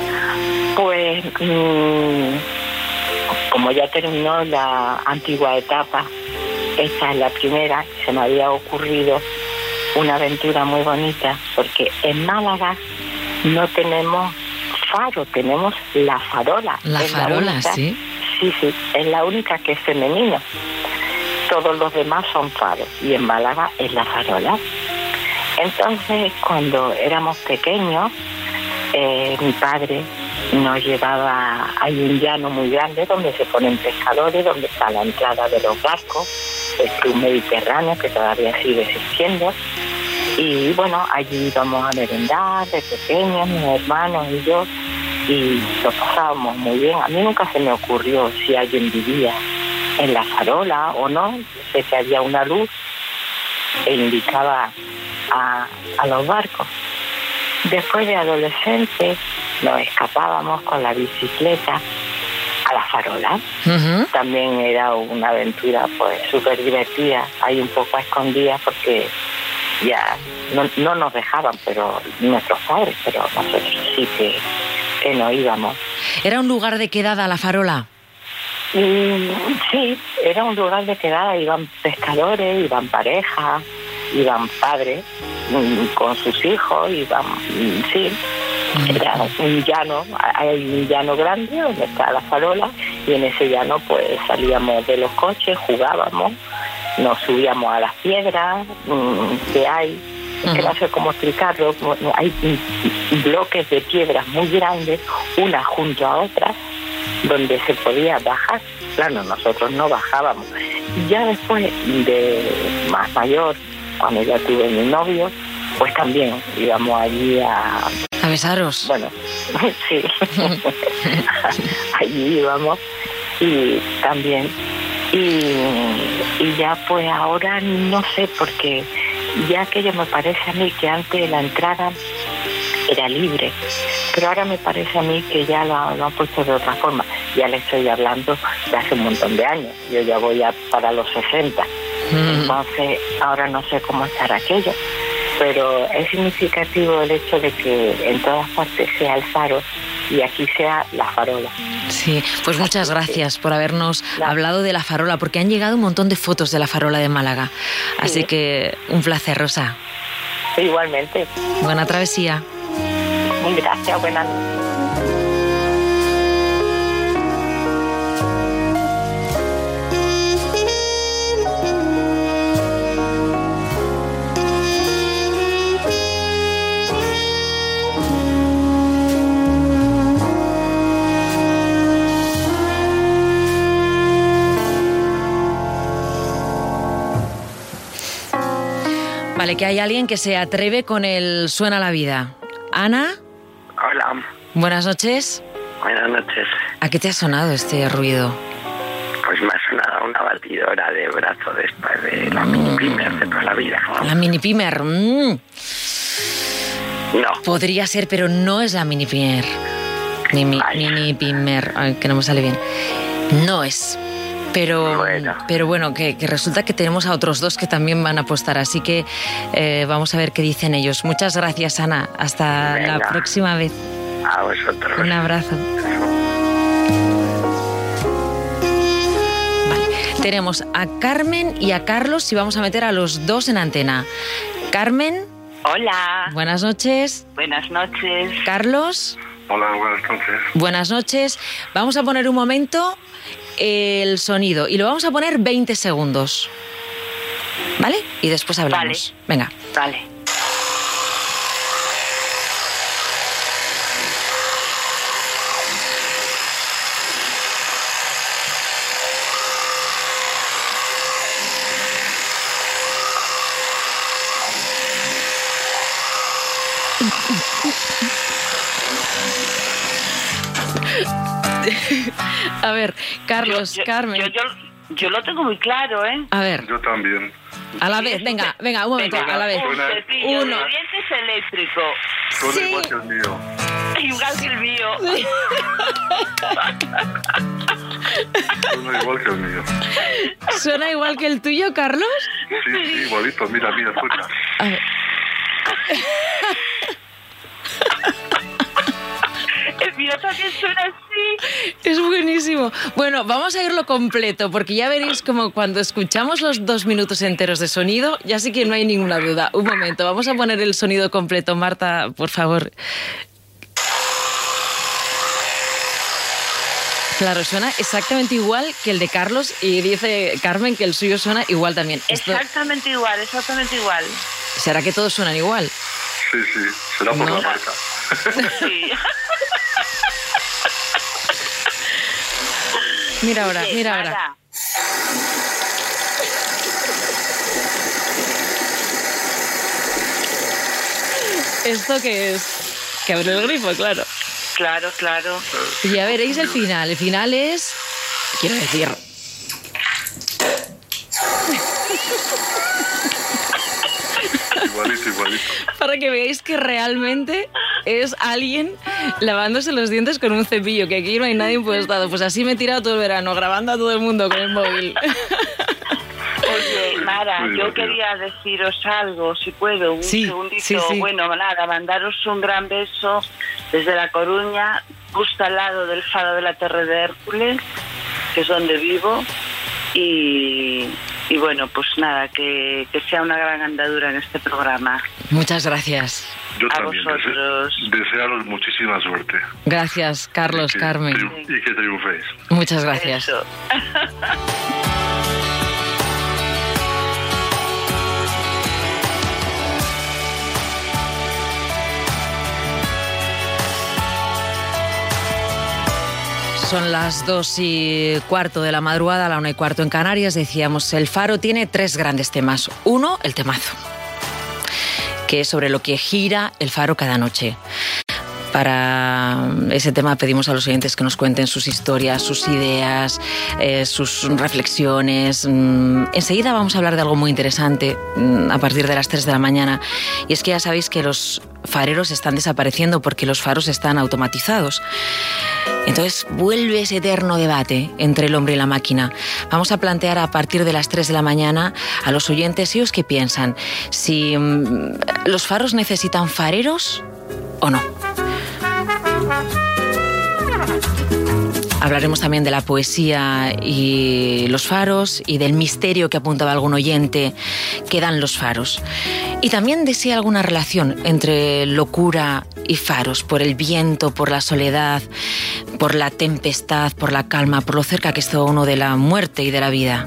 Pues, mmm, como ya terminó la antigua etapa, esta es la primera, se me había ocurrido una aventura muy bonita, porque en Málaga no tenemos faro, tenemos la farola. La es farola, la única, sí. Sí, sí, es la única que es femenina. Todos los demás son faros y en Málaga es la farola. Entonces, cuando éramos pequeños, eh, mi padre nos llevaba, hay un llano muy grande donde se ponen pescadores, donde está la entrada de los barcos, el club mediterráneo que todavía sigue existiendo. Y bueno, allí íbamos a merendar de pequeños, mis hermanos y yo, y lo pasábamos muy bien. A mí nunca se me ocurrió si alguien vivía en la farola o no. Sé que había una luz e indicaba a, a los barcos. Después de adolescentes nos escapábamos con la bicicleta a la farola. Uh-huh. También era una aventura pues súper divertida, ahí un poco a escondidas porque ya no, no nos dejaban, pero nuestros padres, pero nosotros sí que, que no íbamos. ¿Era un lugar de quedada la farola? Mm, sí, era un lugar de quedada, iban pescadores, iban parejas, iban padres mm, con sus hijos, iban, mm, sí, era un llano, hay un llano grande donde está la farola y en ese llano pues salíamos de los coches, jugábamos, nos subíamos a las piedras mmm, que hay, uh-huh. que no sé cómo explicarlo, hay bloques de piedras muy grandes, unas junto a otras, donde se podía bajar. Claro, nosotros no bajábamos. Y ya después de más mayor, cuando ya tuve mi novio, pues también íbamos allí a... ¿A besaros? Bueno, sí. Allí íbamos y también. Y, y ya pues ahora no sé, porque ya aquello me parece a mí que antes la entrada era libre, pero ahora me parece a mí que ya lo, lo han puesto de otra forma. Ya le estoy hablando de hace un montón de años, yo ya voy a para los sesenta, mm. Entonces ahora no sé cómo estará aquello, pero es significativo el hecho de que en todas partes sea el faro y aquí sea la farola. Sí, pues muchas gracias por habernos hablado de la farola, porque han llegado un montón de fotos de la farola de Málaga, así sí. que un placer, Rosa. Igualmente. Buena travesía. Gracias, buenas noches. Vale, que hay alguien que se atreve con el Suena la Vida. Ana. Hola. Buenas noches. Buenas noches. ¿A qué te ha sonado este ruido? Pues me ha sonado una batidora de brazo de esta, de la mini pimer de toda la vida, ¿no? La mini pimer. Mm. No. Podría ser, pero no es la mini pimer. Ni mi, mini pimer. Ay, que no me sale bien. No es. Pero bueno, pero bueno que, que resulta que tenemos a otros dos que también van a apostar, así que eh, vamos a ver qué dicen ellos. Muchas gracias, Ana. Hasta Venga. la próxima vez. A vosotros. Un abrazo. Vale. Tenemos a Carmen y a Carlos y vamos a meter a los dos en antena. Carmen. Hola. Buenas noches. Buenas noches. Carlos. Hola, buenas noches. Buenas noches. Vamos a poner un momento el sonido y lo vamos a poner veinte segundos, ¿vale? Y después hablamos. Vale. Venga. Vale. A ver, Carlos, yo, yo, Carmen. Yo, yo, yo lo tengo muy claro, ¿eh? A ver. Yo también. A la vez, venga, venga, un momento, venga, a la vez. Un cepillo Uno. de dientes eléctrico. Suena Sí. igual que el mío. Igual que el mío. Sí. Suena igual que el mío. ¿Suena igual que el tuyo, Carlos? Sí, sí, igualito. Mira, mira, escucha. A ver. El mío también suena así. Es buenísimo. Bueno, vamos a irlo completo, porque ya veréis como cuando escuchamos los dos minutos enteros de sonido, ya sí que no hay ninguna duda. Un momento, vamos a poner el sonido completo. Marta, por favor. Claro, suena exactamente igual que el de Carlos y dice Carmen que el suyo suena igual también. Esto... Exactamente igual, exactamente igual. ¿Será que todos suenan igual? Sí, sí, será por ¿No? la marca. Sí. Mira ahora, Oye, mira Mara. ahora. ¿Esto qué es? Que abre el grifo, claro. Claro, claro. Y ya veréis el final. El final es... Quiero decir... Igualito, igualito. Para que veáis que realmente es alguien lavándose los dientes con un cepillo, que aquí no hay nadie impostado. Pues así me he tirado todo el verano, grabando a todo el mundo con el móvil. Oye, Mara, yo quería deciros algo, si puedo, un Sí, segundito. sí, sí. Bueno, nada, mandaros un gran beso desde La Coruña, justo al lado del Faro de la Torre de Hércules, que es donde vivo. Y, y bueno, pues nada, que, que sea una gran andadura en este programa. Muchas gracias. Yo A también. vosotros. Dese- desearos muchísima suerte. Gracias, Carlos, Y que Carmen. triun- Y que triunféis. Muchas gracias. Eso. Son las dos y cuarto de la madrugada, la una y cuarto en Canarias. Decíamos, el Faro tiene tres grandes temas. Uno, el temazo, que es sobre lo que gira el faro cada noche. Para ese tema pedimos a los oyentes que nos cuenten sus historias, sus ideas, eh, sus reflexiones. Enseguida vamos a hablar de algo muy interesante a partir de las tres de la mañana, y es que ya sabéis que los fareros están desapareciendo porque los faros están automatizados. Entonces vuelve ese eterno debate entre el hombre y la máquina. Vamos a plantear a partir de las tres de la mañana a los oyentes, ellos qué piensan, si mmm, los faros necesitan fareros o no. Hablaremos también de la poesía y los faros y del misterio que apuntaba algún oyente que dan los faros. Y también de si hay alguna relación entre locura y faros, por el viento, por la soledad, por la tempestad, por la calma, por lo cerca que está uno de la muerte y de la vida.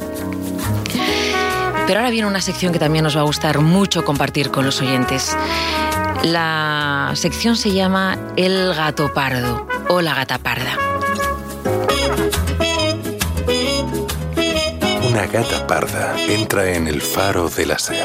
Pero ahora viene una sección que también nos va a gustar mucho compartir con los oyentes. La sección se llama El gato pardo o la gata parda. Una gata parda entra en el faro de la SER.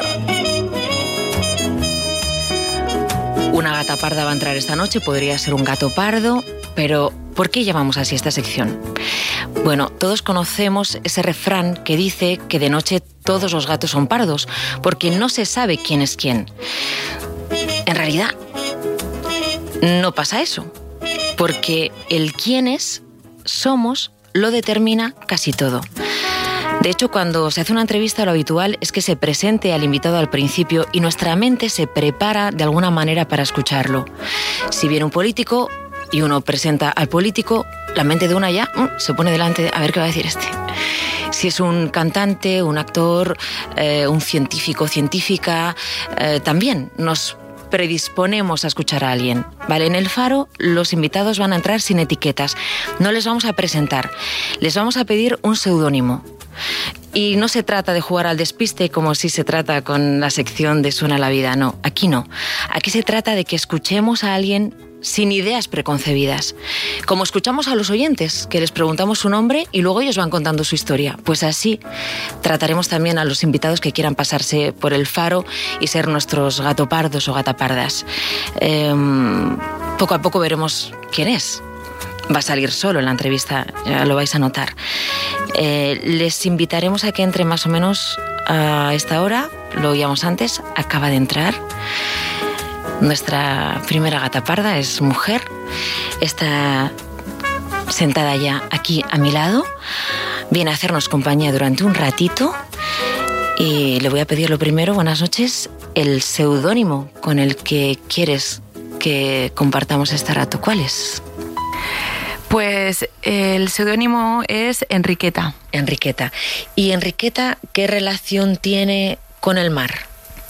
Una gata parda va a entrar esta noche, podría ser un gato pardo, pero ¿por qué llamamos así esta sección? Bueno, todos conocemos ese refrán que dice que de noche todos los gatos son pardos, porque no se sabe quién es quién. En realidad, no pasa eso, porque el quién es, somos, lo determina casi todo. De hecho, cuando se hace una entrevista, lo habitual es que se presente al invitado al principio y nuestra mente se prepara de alguna manera para escucharlo. Si viene un político y uno presenta al político, la mente de una ya uh, se pone delante a ver qué va a decir este. Si es un cantante, un actor, eh, un científico, científica, eh, también nos predisponemos a escuchar a alguien. Vale, en el faro los invitados van a entrar sin etiquetas. No les vamos a presentar. Les vamos a pedir un seudónimo. Y no se trata de jugar al despiste como si se trata con la sección de Suena la Vida. No, aquí no. Aquí se trata de que escuchemos a alguien sin ideas preconcebidas. Como escuchamos a los oyentes, que les preguntamos su nombre y luego ellos van contando su historia. Pues así trataremos también a los invitados que quieran pasarse por el faro y ser nuestros gatopardos o gatapardas. Eh, poco a poco veremos quién es. Va a salir solo en la entrevista, ya lo vais a notar. Eh, les invitaremos a que entre más o menos a esta hora, lo oíamos antes, acaba de entrar. Nuestra primera gata parda es mujer, está sentada ya aquí a mi lado, viene a hacernos compañía durante un ratito y le voy a pedir lo primero, buenas noches, el seudónimo con el que quieres que compartamos este rato. ¿Cuál es? Pues el seudónimo es Enriqueta. Enriqueta. ¿Y Enriqueta qué relación tiene con el mar?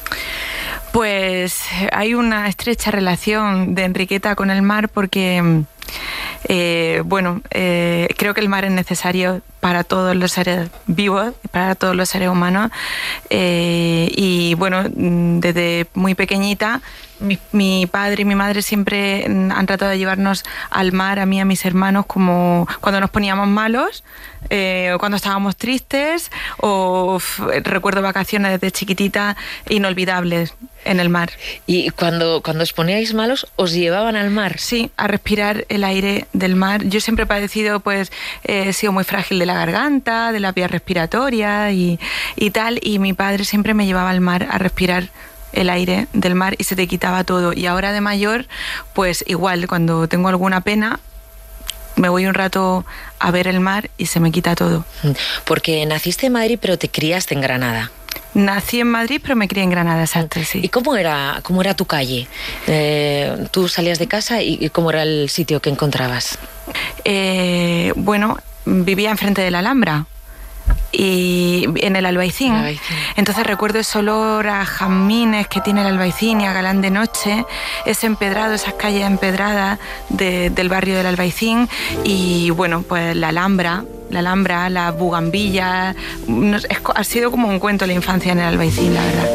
Pues hay una estrecha relación de Enriqueta con el mar porque, eh, bueno, eh, creo que el mar es necesario para todos los seres vivos, para todos los seres humanos. Eh, y bueno, desde muy pequeñita, mi, mi padre y mi madre siempre han tratado de llevarnos al mar, a mí y a mis hermanos, como cuando nos poníamos malos, eh, o cuando estábamos tristes, o uf, recuerdo vacaciones desde chiquitita inolvidables en el mar. ¿Y cuando, cuando os poníais malos, os llevaban al mar? Sí, a respirar el aire del mar. Yo siempre he padecido, pues, eh, he sido muy frágil de la garganta, de la vía respiratoria y, y tal, y mi padre siempre me llevaba al mar a respirar el aire del mar y se te quitaba todo. Y ahora de mayor, pues igual, cuando tengo alguna pena, me voy un rato a ver el mar y se me quita todo. Porque naciste en Madrid, pero te criaste en Granada. Nací en Madrid, pero me crié en Granada, exacto, sí. ¿Y cómo era, cómo era tu calle? Eh, ¿Tú salías de casa y, y cómo era el sitio que encontrabas? Eh, bueno, vivía enfrente de la Alhambra y en el Albaicín. el Albaicín. Entonces recuerdo ese olor a jazmines que tiene el Albaicín y a Galán de noche, ese empedrado, esas calles empedradas de, del barrio del Albaicín y bueno, pues la Alhambra, la Alhambra, la Bugambilla, no, es, ha sido como un cuento la infancia en el Albaicín, la verdad.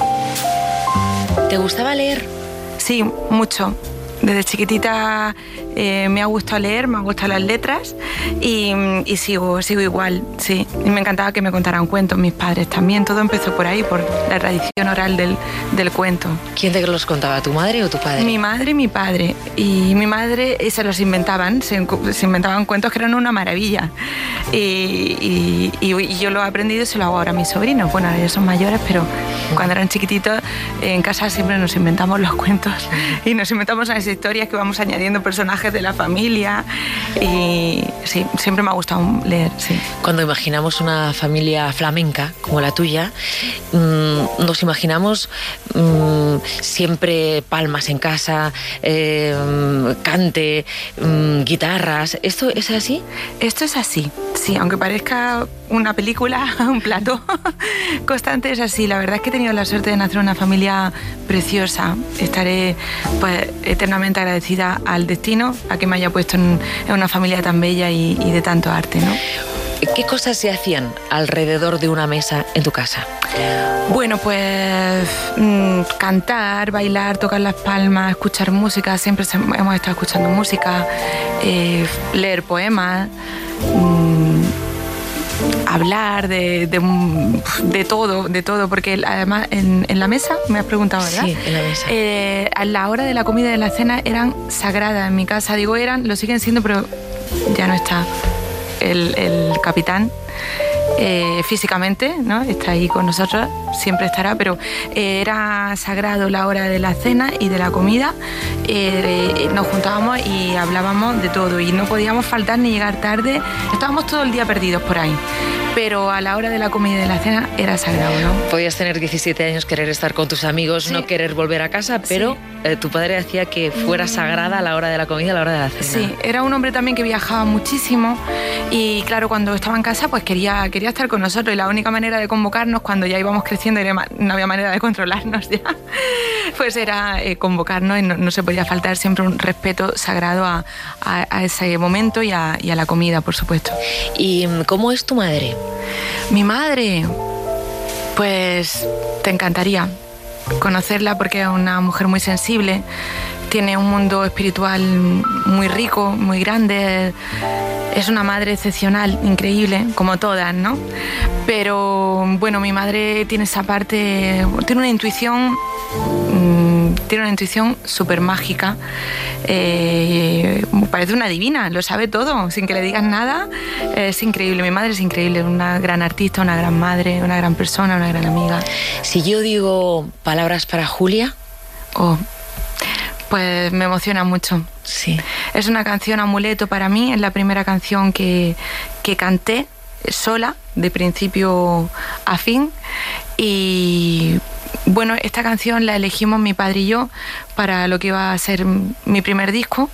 ¿Te gustaba leer? Sí, mucho. Desde chiquitita eh, me ha gustado leer, me han gustado las letras y, y sigo, sigo igual, sí. Y me encantaba que me contaran cuentos mis padres también. Todo empezó por ahí, por la tradición oral del, del cuento. ¿Quién te los contaba, tu madre o tu padre? Mi madre y mi padre. Y mi madre se los inventaban, se, se inventaban cuentos que eran una maravilla. Y, y, y yo lo he aprendido y se lo hago ahora a mis sobrinos. Bueno, ellos son mayores, pero cuando eran chiquititos en casa siempre nos inventamos los cuentos y nos inventamos las historias que vamos añadiendo personajes de la familia y sí, siempre me ha gustado leer, sí. Cuando imaginamos una familia flamenca como la tuya, mmm, nos imaginamos mmm, siempre palmas en casa, eh, cante, mmm, guitarras. ¿Esto es así? Esto es así, sí, aunque parezca una película, un plato constante, es así. La verdad es que he tenido la suerte de nacer en una familia preciosa. Estaré pues eternamente agradecida al destino, a que me haya puesto en, en una familia tan bella y, y de tanto arte, ¿no? ¿Qué cosas se hacían alrededor de una mesa en tu casa? Bueno, pues mmm, cantar, bailar, tocar las palmas, escuchar música. Siempre hemos estado escuchando música, eh, leer poemas, mmm, hablar de, de, de todo, de todo, porque además en, en la mesa, me has preguntado, ¿verdad? Sí, en la mesa. Eh, a la hora de la comida y de la cena eran sagradas en mi casa. Digo eran, lo siguen siendo, pero ya no está el, el capitán. Eh, físicamente, ¿no? Está ahí con nosotros, siempre estará, pero eh, era sagrado la hora de la cena y de la comida. Eh, nos juntábamos y hablábamos de todo y no podíamos faltar ni llegar tarde. Estábamos todo el día perdidos por ahí, pero a la hora de la comida y de la cena era sagrado, ¿no? Podías tener diecisiete años, querer estar con tus amigos, sí. No querer volver a casa, pero sí. eh, tu padre hacía que fuera sagrada a la hora de la comida y a la hora de la cena. Sí, era un hombre también que viajaba muchísimo y claro, cuando estaba en casa pues quería, quería estar con nosotros y la única manera de convocarnos cuando ya íbamos creciendo y no había manera de controlarnos ya, pues era eh, convocarnos y no, no se podía faltar siempre un respeto sagrado a, a, a ese momento y a, y a la comida, por supuesto. ¿Y cómo es tu madre? Mi madre, pues te encantaría conocerla porque es una mujer muy sensible, tiene un mundo espiritual muy rico, muy grande, es una madre excepcional, increíble, como todas, ¿no? Pero bueno, mi madre tiene esa parte, tiene una intuición, tiene una intuición súper mágica, eh, parece una divina, lo sabe todo, sin que le digas nada, es increíble. Mi madre es increíble, una gran artista, una gran madre, una gran persona, una gran amiga. Si yo digo palabras para Julia, oh, pues me emociona mucho. Sí. Es una canción amuleto para mí, es la primera canción que, que canté sola, de principio a fin, y bueno, esta canción la elegimos mi padre y yo para lo que iba a ser mi primer disco.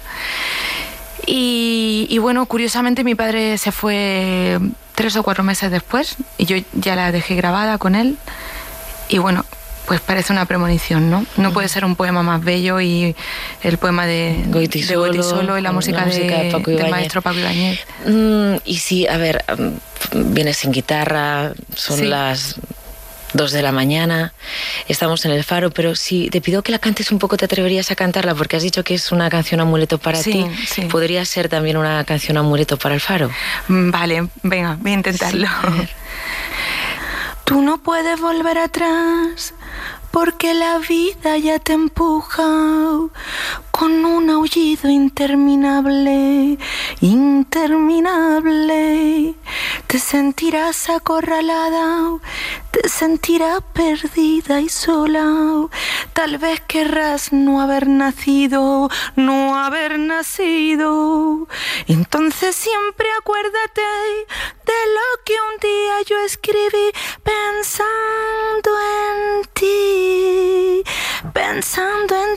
Y, y bueno, curiosamente mi padre se fue tres o cuatro meses después y yo ya la dejé grabada con él. Y bueno, pues parece una premonición, ¿no? No mm. puede ser un poema más bello y el poema de Goitisolo, de Goitisolo y la música, la música de, de Paco del maestro Paco Ibáñez. Mm, y sí, a ver, vienes sin guitarra, son sí. las dos de la mañana, estamos en el Faro, pero si te pido que la cantes un poco, ¿te atreverías a cantarla? Porque has dicho que es una canción amuleto para sí, ti. Sí. ¿Podría ser también una canción amuleto para el Faro? Vale, venga, voy a intentarlo. Sí, a Tú no puedes volver atrás porque la vida ya te empuja con un aullido interminable, interminable. Te sentirás acorralada, te sentirás perdida y sola. Tal vez querrás no haber nacido, no haber nacido. Entonces siempre acuérdate de lo que un día yo escribí pensando en ti, pensando en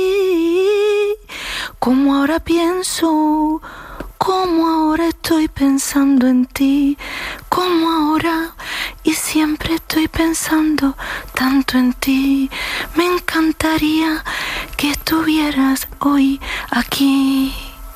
ti. Como ahora pienso, como ahora estoy pensando en ti, como ahora y siempre estoy pensando tanto en ti. Me encantaría que estuvieras hoy aquí.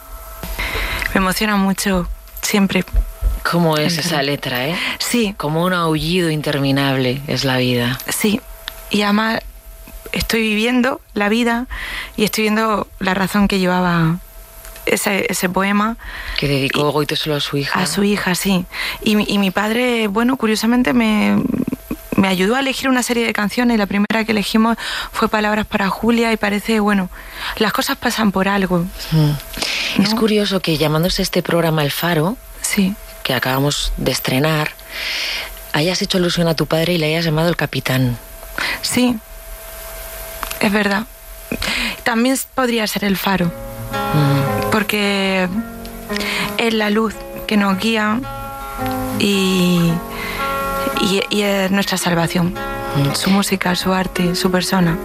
Me emociona mucho, siempre. ¿Cómo es esa letra, eh? Sí. Como un aullido interminable es la vida. Sí, y además estoy viviendo la vida y estoy viendo la razón que llevaba ese, ese poema. Que dedicó Goite solo a su hija. A su hija, sí. Y, y mi padre, bueno, curiosamente me, me ayudó a elegir una serie de canciones y la primera que elegimos fue Palabras para Julia y parece, bueno, las cosas pasan por algo. Mm. ¿No? Es curioso que llamándose este programa El Faro, sí, que acabamos de estrenar, hayas hecho alusión a tu padre y le hayas llamado el capitán. Sí, es verdad. También podría ser el faro, mm. porque es la luz que nos guía y, y, y es nuestra salvación. Mm. Su música, su arte, su persona.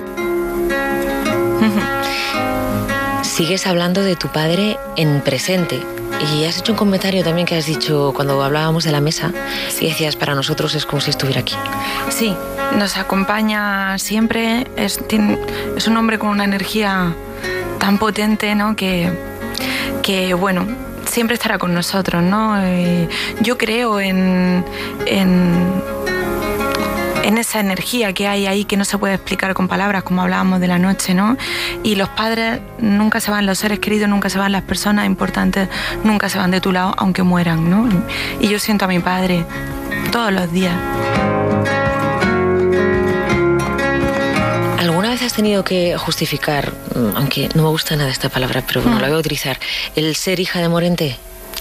Sigues hablando de tu padre en presente. Y has hecho un comentario también que has dicho cuando hablábamos de la mesa, y decías, para nosotros es como si estuviera aquí. Sí, nos acompaña siempre, es, tiene, es un hombre con una energía tan potente, ¿no? Que, que bueno, siempre estará con nosotros, ¿no? Y yo creo en, en, en esa energía que hay ahí que no se puede explicar con palabras, como hablábamos de la noche, ¿no? Y los padres nunca se van, los seres queridos nunca se van, las personas importantes nunca se van de tu lado, aunque mueran, ¿no? Y yo siento a mi padre todos los días. ¿Alguna vez has tenido que justificar, aunque no me gusta nada esta palabra, pero bueno, mm. la voy a utilizar, el ser hija de Morente?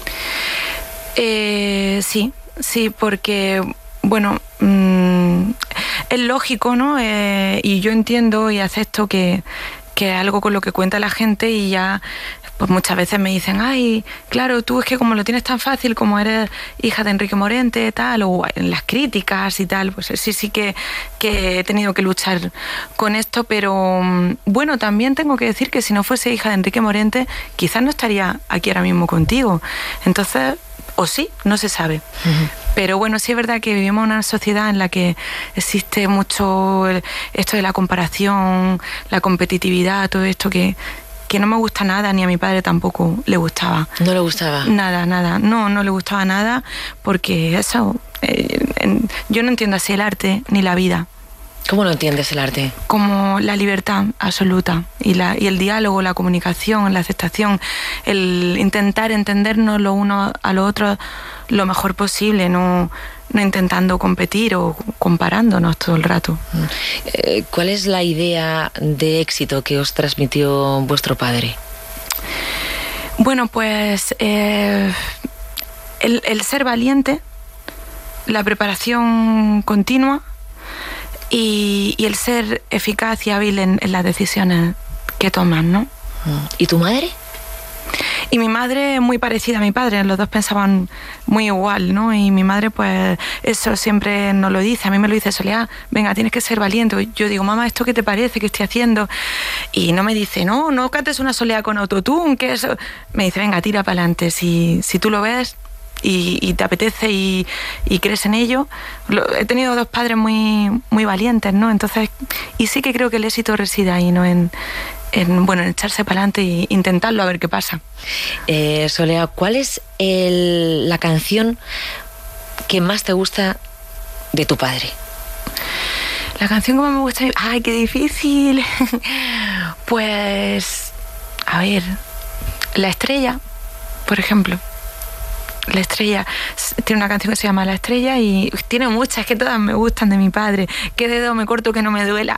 Eh, sí, sí, porque, bueno, mmm, es lógico, ¿no? Eh, y yo entiendo y acepto que, que es algo con lo que cuenta la gente y ya, pues muchas veces me dicen, ay, claro, tú es que como lo tienes tan fácil, como eres hija de Enrique Morente, tal, o en las críticas y tal, pues sí, sí que, que he tenido que luchar con esto, pero bueno, también tengo que decir que si no fuese hija de Enrique Morente, quizás no estaría aquí ahora mismo contigo. Entonces, o sí, no se sabe. Uh-huh. Pero bueno, sí es verdad que vivimos en una sociedad en la que existe mucho esto de la comparación, la competitividad, todo esto que, que no me gusta nada, ni a mi padre tampoco le gustaba. ¿No le gustaba? Nada, nada. No, no le gustaba nada porque eso, eh, en, yo no entiendo así el arte ni la vida. ¿Cómo no entiendes el arte? Como la libertad absoluta y, la, y el diálogo, la comunicación, la aceptación, el intentar entendernos lo uno a lo otro lo mejor posible, no, no intentando competir o comparándonos todo el rato. Eh, ¿Cuál es la idea de éxito que os transmitió vuestro padre? Bueno, pues eh, el, el ser valiente, la preparación continua, Y, y el ser eficaz y hábil en, en las decisiones que toman, ¿no? ¿Y tu madre? Y mi madre muy parecida a mi padre, los dos pensaban muy igual, ¿no? Y mi madre, pues, eso siempre nos lo dice, a mí me lo dice Soledad, venga, tienes que ser valiente. Yo digo, mamá, ¿esto qué te parece que estoy haciendo? Y no me dice, no, no cantes una Soledad con autotune, que eso... Me dice, venga, tira para adelante, si, si tú lo ves... Y, y te apetece y, y crees en ello. Lo, he tenido dos padres muy, muy valientes, ¿no? Entonces, y sí que creo que el éxito reside ahí, ¿no? En, en, bueno, en echarse para adelante e intentarlo a ver qué pasa. Eh, Solea, ¿cuál es el, la canción que más te gusta de tu padre? La canción que más me gusta... ¡Ay, qué difícil! Pues, a ver, La Estrella, por ejemplo. La Estrella, tiene una canción que se llama La Estrella y tiene muchas que todas me gustan de mi padre. ¿Qué dedo me corto que no me duela?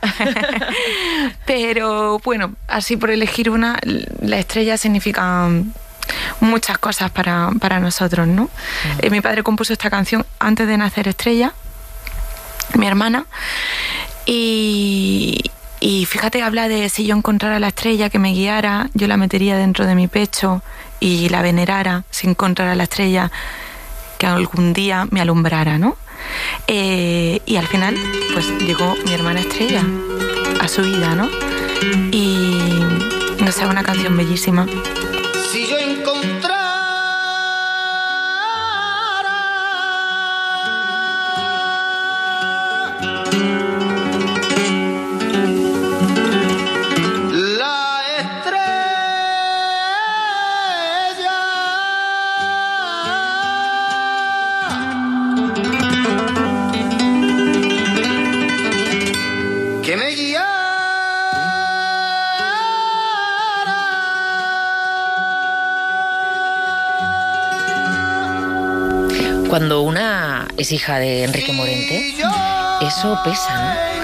Pero bueno, así por elegir una, La Estrella significa muchas cosas para, para nosotros, ¿no? Mm. Eh, mi padre compuso esta canción antes de nacer Estrella, mi hermana, y... Y fíjate, habla de si yo encontrara la estrella que me guiara, yo la metería dentro de mi pecho y la venerara, si encontrara la estrella que algún día me alumbrara, ¿no? Eh, y al final, pues llegó mi hermana Estrella a su vida, ¿no? Y no sé, una canción bellísima. Si yo encontrara Cuando una es hija de Enrique Morente, eso pesa, ¿no?